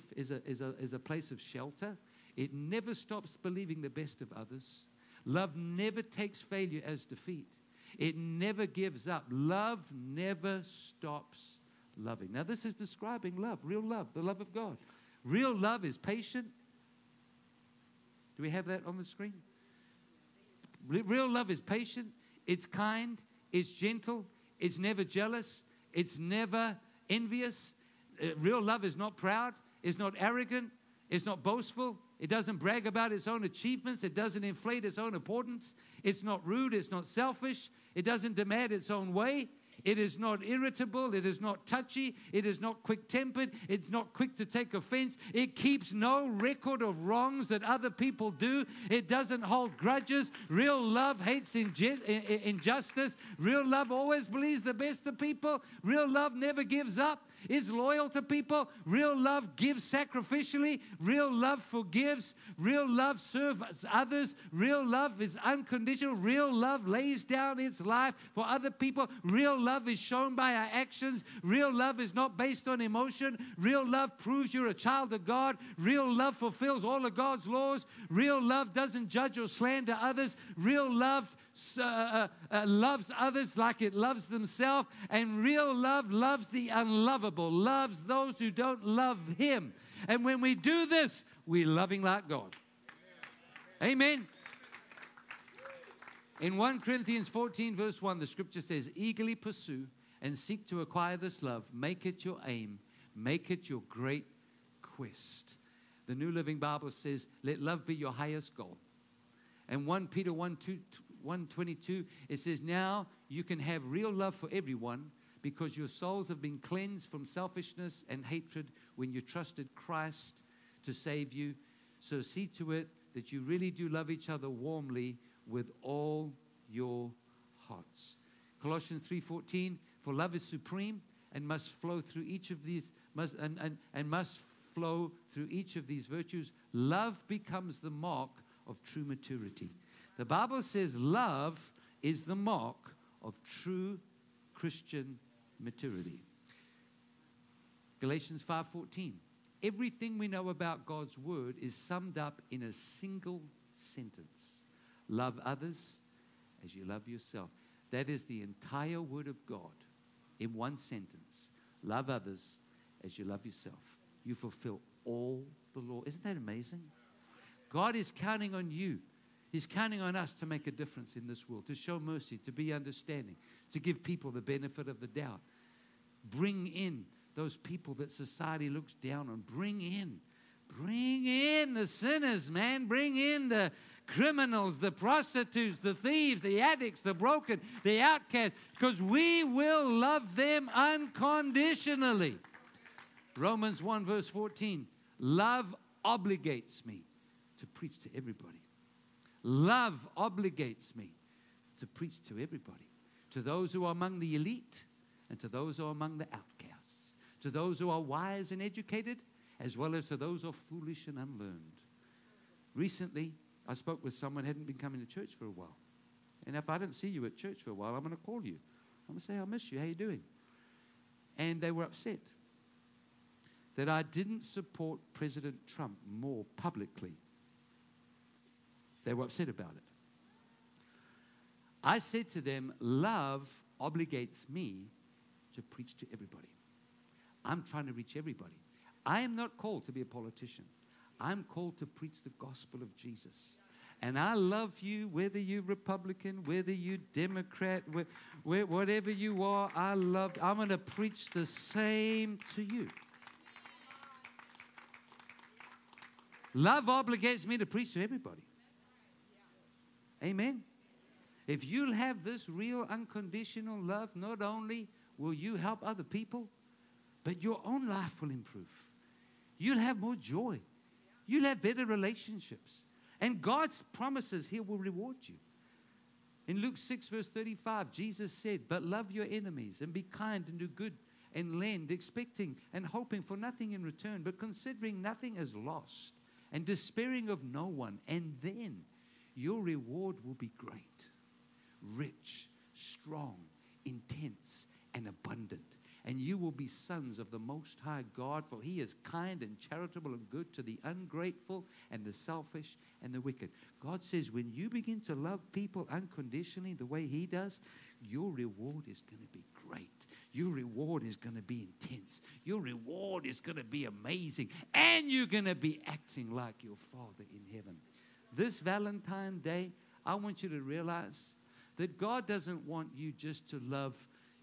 [SPEAKER 4] a place of shelter. It never stops believing the best of others. Love never takes failure as defeat. It never gives up. Love never stops loving. Now this is describing love, real love, the love of God. Real love is patient. Do we have that on the screen? Real love is patient. It's kind. It's gentle. It's never jealous. It's never envious. Real love is not proud. It's not arrogant. It's not boastful. It doesn't brag about its own achievements. It doesn't inflate its own importance. It's not rude. It's not selfish. It doesn't demand its own way. It is not irritable. It is not touchy. It is not quick-tempered. It's not quick to take offense. It keeps no record of wrongs that other people do. It doesn't hold grudges. Real love hates injustice. Real love always believes the best of people. Real love never gives up. Is loyal to people. Real love gives sacrificially. Real love forgives. Real love serves others. Real love is unconditional. Real love lays down its life for other people. Real love is shown by our actions. Real love is not based on emotion. Real love proves you're a child of God. Real love fulfills all of God's laws. Real love doesn't judge or slander others. Real love loves others like it loves themselves. And real love loves the unlovable, loves those who don't love Him. And when we do this, we're loving like God. Amen. In 1 Corinthians 14 verse 1, the scripture says, eagerly pursue and seek to acquire this love. Make it your aim. Make it your great quest. The New Living Bible says, let love be your highest goal. And 1 Peter 1:22, it says, now you can have real love for everyone because your souls have been cleansed from selfishness and hatred when you trusted Christ to save you. So see to it that you really do love each other warmly with all your hearts. Colossians 3:14, for love is supreme and must flow through each of these must flow through each of these virtues. Love becomes the mark of true maturity. The Bible says love is the mark of true Christian maturity. Galatians 5:14. Everything we know about God's word is summed up in a single sentence. Love others as you love yourself. That is the entire word of God in one sentence. Love others as you love yourself. You fulfill all the law. Isn't that amazing? God is counting on you. He's counting on us to make a difference in this world, to show mercy, to be understanding, to give people the benefit of the doubt. Bring in those people that society looks down on. Bring in the sinners, man. Bring in the criminals, the prostitutes, the thieves, the addicts, the broken, the outcasts, because we will love them unconditionally. Romans 1 verse 14, love obligates me to preach to everybody. Love obligates me to preach to everybody, to those who are among the elite and to those who are among the outcasts, to those who are wise and educated, as well as to those who are foolish and unlearned. Recently, I spoke with someone who hadn't been coming to church for a while. And if I didn't see you at church for a while, I'm going to call you. I'm going to say, I miss you. How you doing? And they were upset that I didn't support President Trump more publicly. They were upset about it. I said to them, love obligates me to preach to everybody. I'm trying to reach everybody. I am not called to be a politician. I'm called to preach the gospel of Jesus. And I love you, whether you're Republican, whether you're Democrat, whatever you are, I'm going to preach the same to you. Love obligates me to preach to everybody. Amen. If you'll have this real unconditional love, not only will you help other people, but your own life will improve. You'll have more joy. You'll have better relationships. And God's promises, He will reward you. In Luke 6, verse 35, Jesus said, but love your enemies and be kind and do good and lend, expecting and hoping for nothing in return, but considering nothing as lost and despairing of no one. And then your reward will be great, rich, strong, intense, and abundant. And you will be sons of the Most High God, for He is kind and charitable and good to the ungrateful and the selfish and the wicked. God says when you begin to love people unconditionally the way He does, your reward is going to be great. Your reward is going to be intense. Your reward is going to be amazing. And you're going to be acting like your Father in heaven. This Valentine's Day, I want you to realize that God doesn't want you just to love,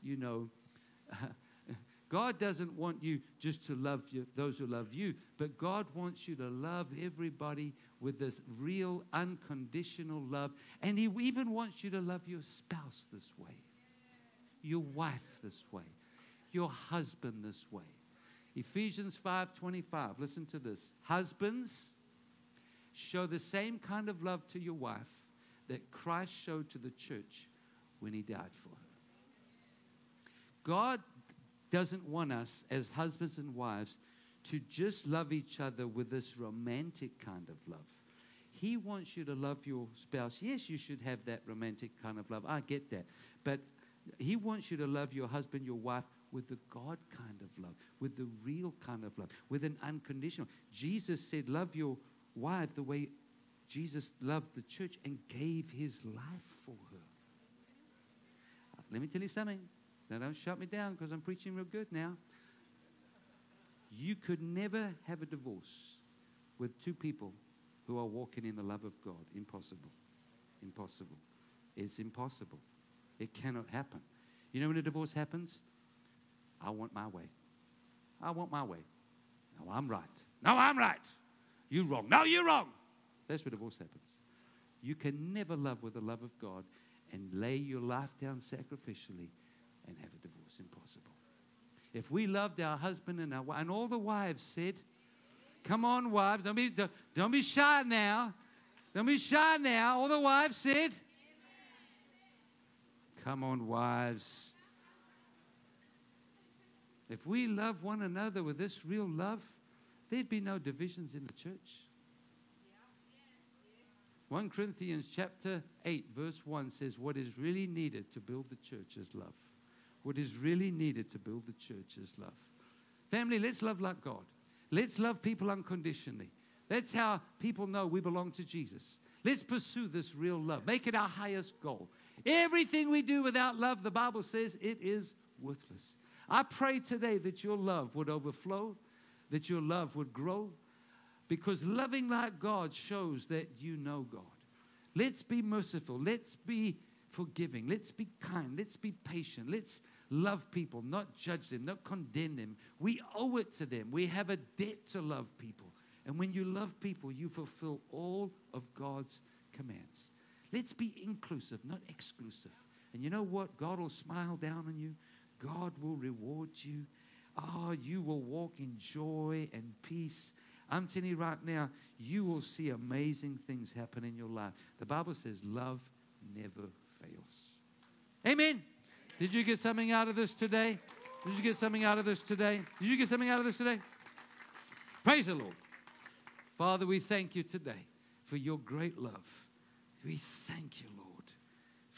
[SPEAKER 4] God doesn't want you just to love those who love you, but God wants you to love everybody with this real unconditional love. And He even wants you to love your spouse this way, your wife this way, your husband this way. Ephesians 5:25, listen to this. Husbands, show the same kind of love to your wife that Christ showed to the church when He died for her. God doesn't want us as husbands and wives to just love each other with this romantic kind of love. He wants you to love your spouse. Yes, you should have that romantic kind of love. I get that. But He wants you to love your husband, your wife, with the God kind of love, with the real kind of love, with an unconditional. Jesus said, love your wife the way Jesus loved the church and gave His life for her. Let me tell you something. Now, don't shut me down because I'm preaching real good now. You could never have a divorce with two people who are walking in the love of God. Impossible. Impossible. It's impossible. It cannot happen. You know when a divorce happens? I want my way. I want my way. No, I'm right. No, I'm right. You're wrong. No, you're wrong. That's where divorce happens. You can never love with the love of God and lay your life down sacrificially and have a divorce. Impossible. If we loved our husband and our wife, and all the wives said, come on, wives, don't be shy now. Don't be shy now. All the wives said, come on, wives. If we love one another with this real love, there'd be no divisions in the church. 1 Corinthians chapter 8, verse 1 says, what is really needed to build the church is love. What is really needed to build the church is love. Family, let's love like God. Let's love people unconditionally. That's how people know we belong to Jesus. Let's pursue this real love. Make it our highest goal. Everything we do without love, the Bible says it is worthless. I pray today that your love would overflow, that your love would grow, because loving like God shows that you know God. Let's be merciful. Let's be forgiving. Let's be kind. Let's be patient. Let's love people, not judge them, not condemn them. We owe it to them. We have a debt to love people. And when you love people, you fulfill all of God's commands. Let's be inclusive, not exclusive. And you know what? God will smile down on you. God will reward you. Oh, you will walk in joy and peace. I'm telling you right now, you will see amazing things happen in your life. The Bible says love never fails. Amen. Did you get something out of this today? Did you get something out of this today? Did you get something out of this today? Praise the Lord. Father, we thank you today for your great love. We thank you, Lord,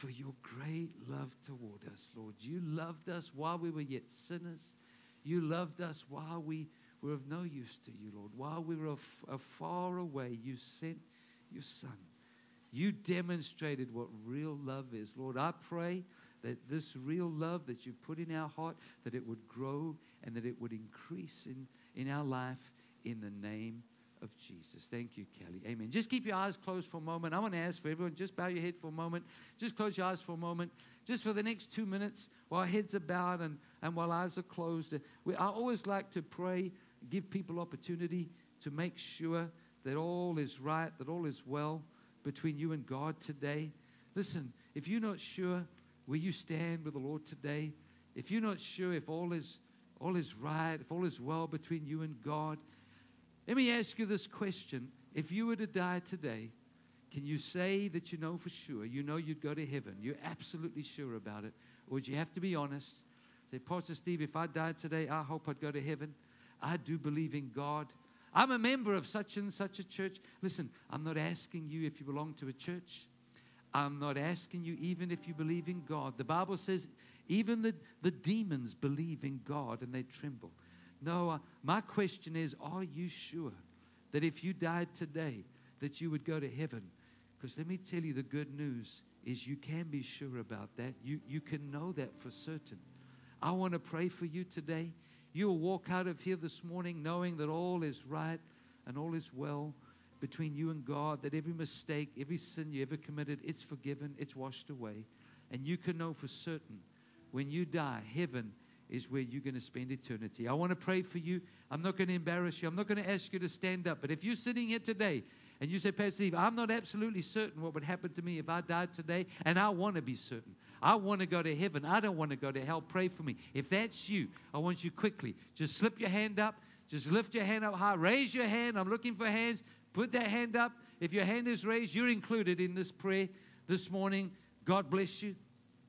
[SPEAKER 4] for your great love toward us, Lord. You loved us while we were yet sinners. You loved us while we were of no use to you, Lord. While we were far away, you sent your Son. You demonstrated what real love is. Lord, I pray that this real love that you put in our heart, that it would grow and that it would increase in our life in the name of Jesus. Thank you, Kelly. Amen. Just keep your eyes closed for a moment. I want to ask for everyone, just bow your head for a moment. Just close your eyes for a moment. Just for the next 2 minutes, while heads are bowed and while eyes are closed. I always like to pray, give people opportunity to make sure that all is right, that all is well between you and God today. Listen, if you're not sure where you stand with the Lord today, if you're not sure if all is right, if all is well between you and God, let me ask you this question. If you were to die today, can you say that you know for sure, you know you'd go to heaven? You're absolutely sure about it. Or would you have to be honest? Say, Pastor Steve, if I died today, I hope I'd go to heaven. I do believe in God. I'm a member of such and such a church. Listen, I'm not asking you if you belong to a church. I'm not asking you even if you believe in God. The Bible says even the demons believe in God and they tremble. No, my question is, are you sure that if you died today, that you would go to heaven? Because let me tell you, the good news is you can be sure about that. You can know that for certain. I want to pray for you today. You'll walk out of here this morning knowing that all is right and all is well between you and God, that every mistake, every sin you ever committed, it's forgiven, it's washed away. And you can know for certain when you die, heaven is where you're going to spend eternity. I want to pray for you. I'm not going to embarrass you. I'm not going to ask you to stand up. But if you're sitting here today and you say, Pastor Steve, I'm not absolutely certain what would happen to me if I died today, and I want to be certain. I want to go to heaven. I don't want to go to hell. Pray for me. If that's you, I want you quickly. Just slip your hand up. Just lift your hand up high. Raise your hand. I'm looking for hands. Put that hand up. If your hand is raised, you're included in this prayer this morning. God bless you.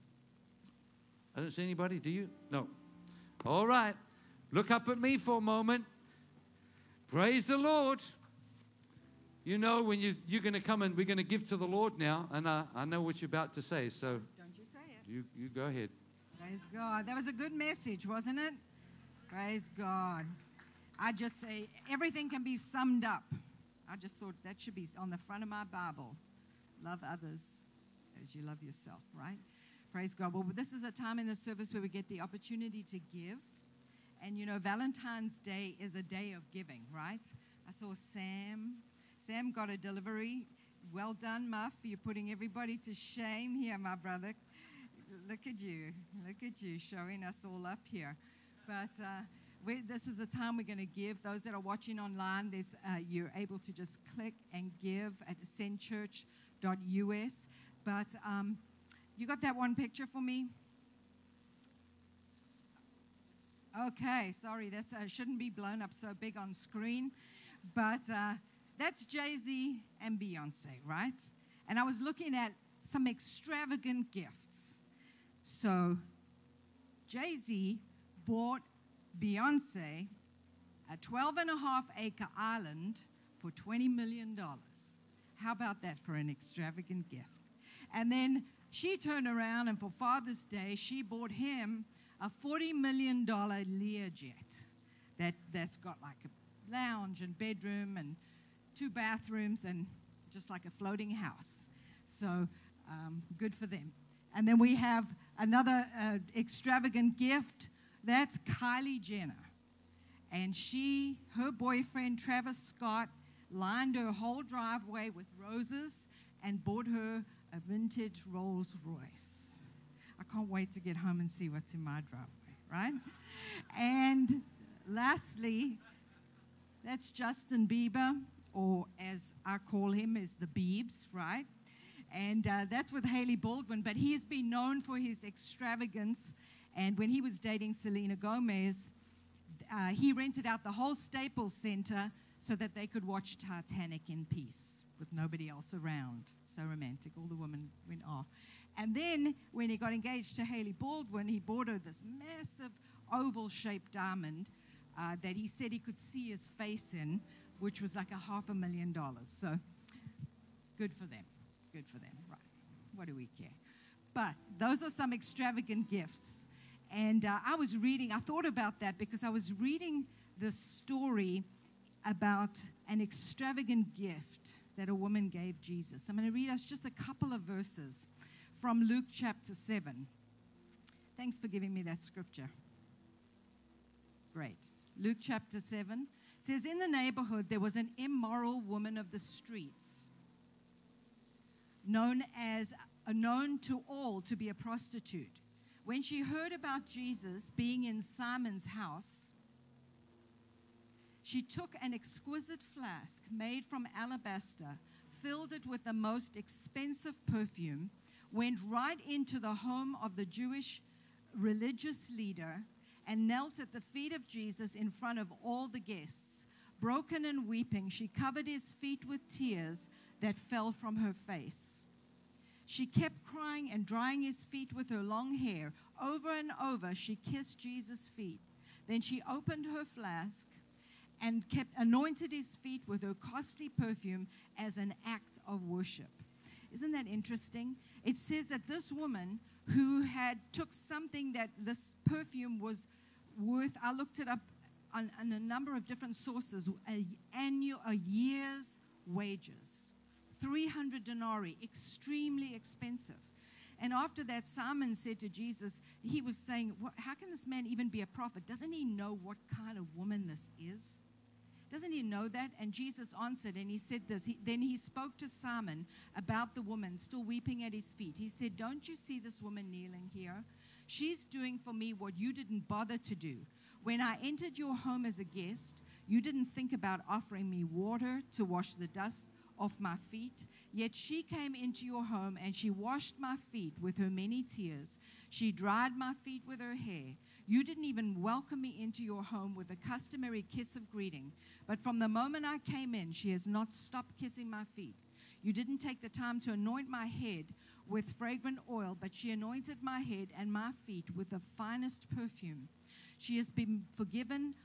[SPEAKER 4] I don't see anybody. Do you? No. All right. Look up at me for a moment. Praise the Lord. You know when you're going to come and we're going to give to the Lord now. And I know what you're about to say. So
[SPEAKER 5] Don't you say it.
[SPEAKER 4] you go ahead.
[SPEAKER 5] Praise God. That was a good message, wasn't it? Praise God. I just say everything can be summed up. I just thought that should be on the front of my Bible. Love others as you love yourself, right? Praise God. Well, this is a time in the service where we get the opportunity to give. And, you know, Valentine's Day is a day of giving, right? I saw Sam. Sam got a delivery. Well done, Muff. You're putting everybody to shame here, my brother. Look at you. Look at you showing us all up here. But this is a time we're going to give. Those that are watching online, you're able to just click and give at ascendchurch.us. But you got that one picture for me? Okay, sorry, that shouldn't be blown up so big on screen. But that's Jay-Z and Beyonce, right? And I was looking at some extravagant gifts. So Jay-Z bought Beyonce a 12.5-acre island for $20 million. How about that for an extravagant gift? And then she turned around and for Father's Day, she bought him a $40 million Learjet that's got like a lounge and bedroom and 2 bathrooms and just like a floating house. So good for them. And then we have another extravagant gift. That's Kylie Jenner. And her boyfriend, Travis Scott, lined her whole driveway with roses and bought her a vintage Rolls Royce. I can't wait to get home and see what's in my driveway, right? And lastly, that's Justin Bieber, or as I call him, is the Biebs, right? And that's with Haley Baldwin, but he's been known for his extravagance. And when he was dating Selena Gomez, he rented out the whole Staples Center so that they could watch Titanic in peace with nobody else around. So romantic. All the women went off. And then when he got engaged to Haley Baldwin, he bought her this massive oval-shaped diamond that he said he could see his face in, which was like $500,000. So good for them. Good for them. Right. What do we care? But those are some extravagant gifts. And I thought about that because I was reading the story about an extravagant gift that a woman gave Jesus. I'm going to read us just a couple of verses from Luke chapter 7. Thanks for giving me that scripture. Great. Luke chapter 7 says, in the neighborhood there was an immoral woman of the streets, known to all to be a prostitute. When she heard about Jesus being in Simon's house, she took an exquisite flask made from alabaster, filled it with the most expensive perfume, went right into the home of the Jewish religious leader, and knelt at the feet of Jesus in front of all the guests. Broken and weeping, she covered his feet with tears that fell from her face. She kept crying and drying his feet with her long hair. Over and over, she kissed Jesus' feet. Then she opened her flask and anointed his feet with her costly perfume as an act of worship. Isn't that interesting? It says that this woman who had took something that this perfume was worth, I looked it up on a number of different sources, a year's wages, 300 denarii, extremely expensive. And after that, Simon said to Jesus, he was saying, how can this man even be a prophet? Doesn't he know what kind of woman this is? Doesn't he know that? And Jesus answered, and he said this. Then he spoke to Simon about the woman still weeping at his feet. He said, don't you see this woman kneeling here? She's doing for me what you didn't bother to do. When I entered your home as a guest, you didn't think about offering me water to wash the dust off my feet. Yet she came into your home and she washed my feet with her many tears. She dried my feet with her hair. You didn't even welcome me into your home with a customary kiss of greeting. But from the moment I came in, she has not stopped kissing my feet. You didn't take the time to anoint my head with fragrant oil, but she anointed my head and my feet with the finest perfume. She has been forgiven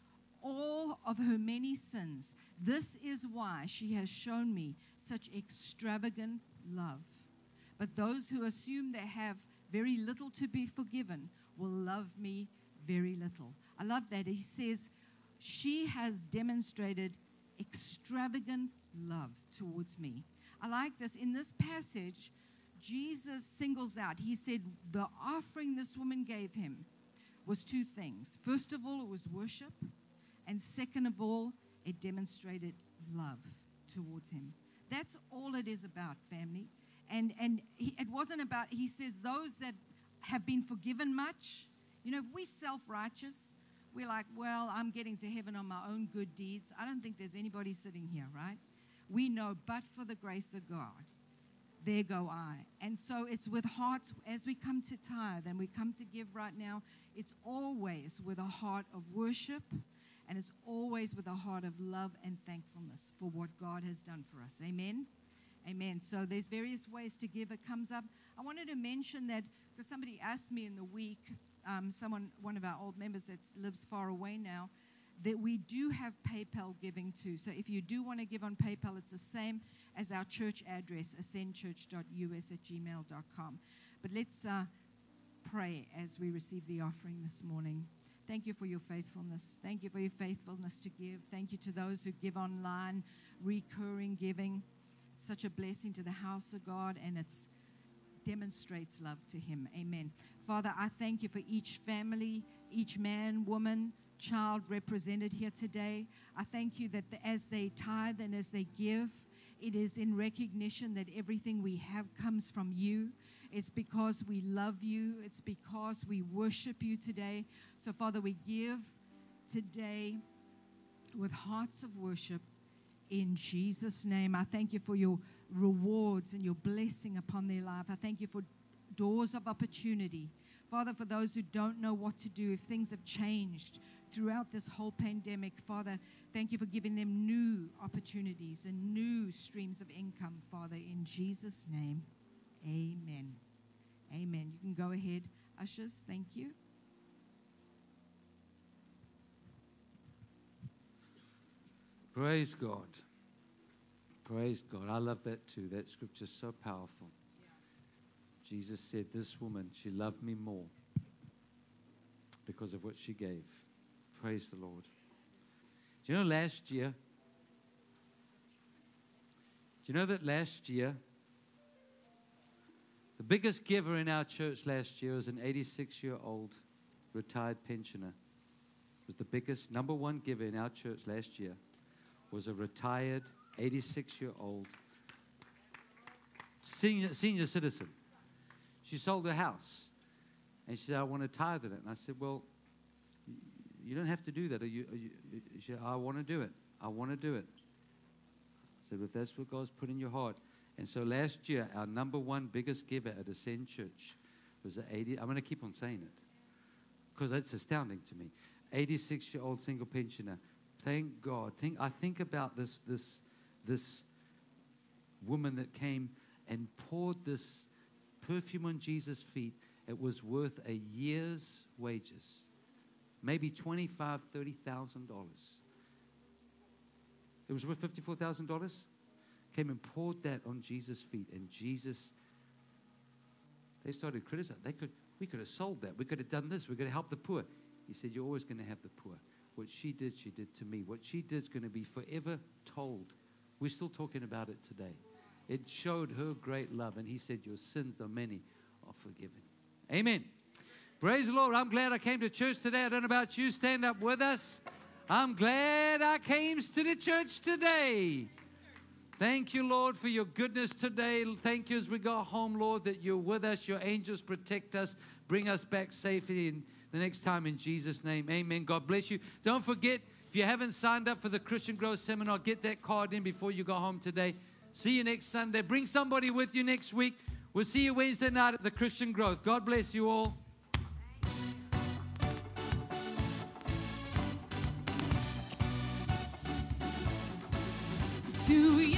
[SPEAKER 5] all of her many sins. This is why she has shown me such extravagant love. But those who assume they have very little to be forgiven will love me very little. I love that. He says, she has demonstrated extravagant love towards me. I like this. In this passage, Jesus singles out. He said the offering this woman gave him was two things. First of all, it was worship. And second of all, it demonstrated love towards him. That's all it is about, family. And it wasn't about, he says, those that have been forgiven much. You know, if we're self-righteous, we're like, well, I'm getting to heaven on my own good deeds. I don't think there's anybody sitting here, right? We know, but for the grace of God, there go I. And so it's with hearts, as we come to tithe and we come to give right now, it's always with a heart of worship, and it's always with a heart of love and thankfulness for what God has done for us. Amen? Amen. So there's various ways to give. It comes up. I wanted to mention that because somebody asked me in the week, one of our old members that lives far away now, that we do have PayPal giving too. So if you do want to give on PayPal, it's the same as our church address, ascendchurch.us@gmail.com. But let's pray as we receive the offering this morning. Thank you for your faithfulness. Thank you for your faithfulness to give. Thank you to those who give online, recurring giving. It's such a blessing to the house of God, and it demonstrates love to him. Amen. Father, I thank you for each family, each man, woman, child represented here today. I thank you that as they tithe and as they give, it is in recognition that everything we have comes from you. It's because we love you. It's because we worship you today. So, Father, we give today with hearts of worship in Jesus' name. I thank you for your rewards and your blessing upon their life. I thank you for doors of opportunity. Father, for those who don't know what to do, if things have changed throughout this whole pandemic, Father, thank you for giving them new opportunities and new streams of income, Father, in Jesus' name. Amen. Amen. You can go ahead, ushers. Thank you.
[SPEAKER 4] Praise God. Praise God. I love that too. That scripture's so powerful. Jesus said, this woman, she loved me more because of what she gave. Praise the Lord. Do you know last year? Do you know that last year, the biggest giver in our church last year was an 86-year-old retired pensioner. Was the biggest, number one giver in our church last year was a retired 86-year-old senior citizen. She sold her house, and she said, I want to tithe in it. And I said, well, you don't have to do that. She said, I want to do it. I want to do it. I said, if that's what God's put in your heart. And so last year, our number one biggest giver at Ascend Church was an 80. I'm going to keep on saying it because it's astounding to me. 86-year-old single pensioner. Thank God. I think about this woman that came and poured this perfume on Jesus' feet. It was worth a year's wages, maybe $25,000, $30,000. It was worth $54,000. Came and poured that on Jesus' feet, and Jesus. They started criticizing. We could have sold that. We could have done this. We could have helped the poor. He said, you're always going to have the poor. What she did to me. What she did is going to be forever told. We're still talking about it today. It showed her great love. And he said, your sins, though many, are forgiven. Amen. Praise the Lord. I'm glad I came to church today. I don't know about you. Stand up with us. I'm glad I came to the church today. Thank you, Lord, for your goodness today. Thank you as we go home, Lord, that you're with us. Your angels protect us. Bring us back safely in the next time in Jesus' name. Amen. God bless you. Don't forget, if you haven't signed up for the Christian Growth Seminar, get that card in before you go home today. See you next Sunday. Bring somebody with you next week. We'll see you Wednesday night at the Christian Growth. God bless you all.
[SPEAKER 1] To you,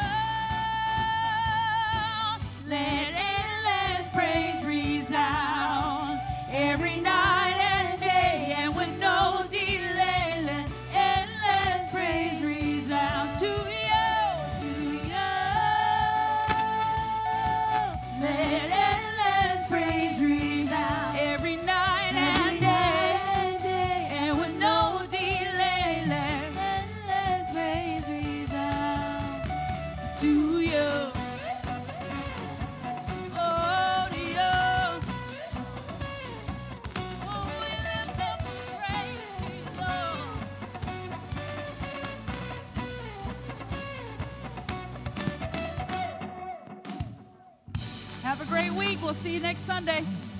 [SPEAKER 1] let endless praise resound every night and day, and with no delay, let endless praise resound to you, let endless praise resound every night and day, and with no delay, let endless praise resound to you. Oh, to you. Oh, we lift up praise to you, Lord. Have a great week. We'll see you next Sunday.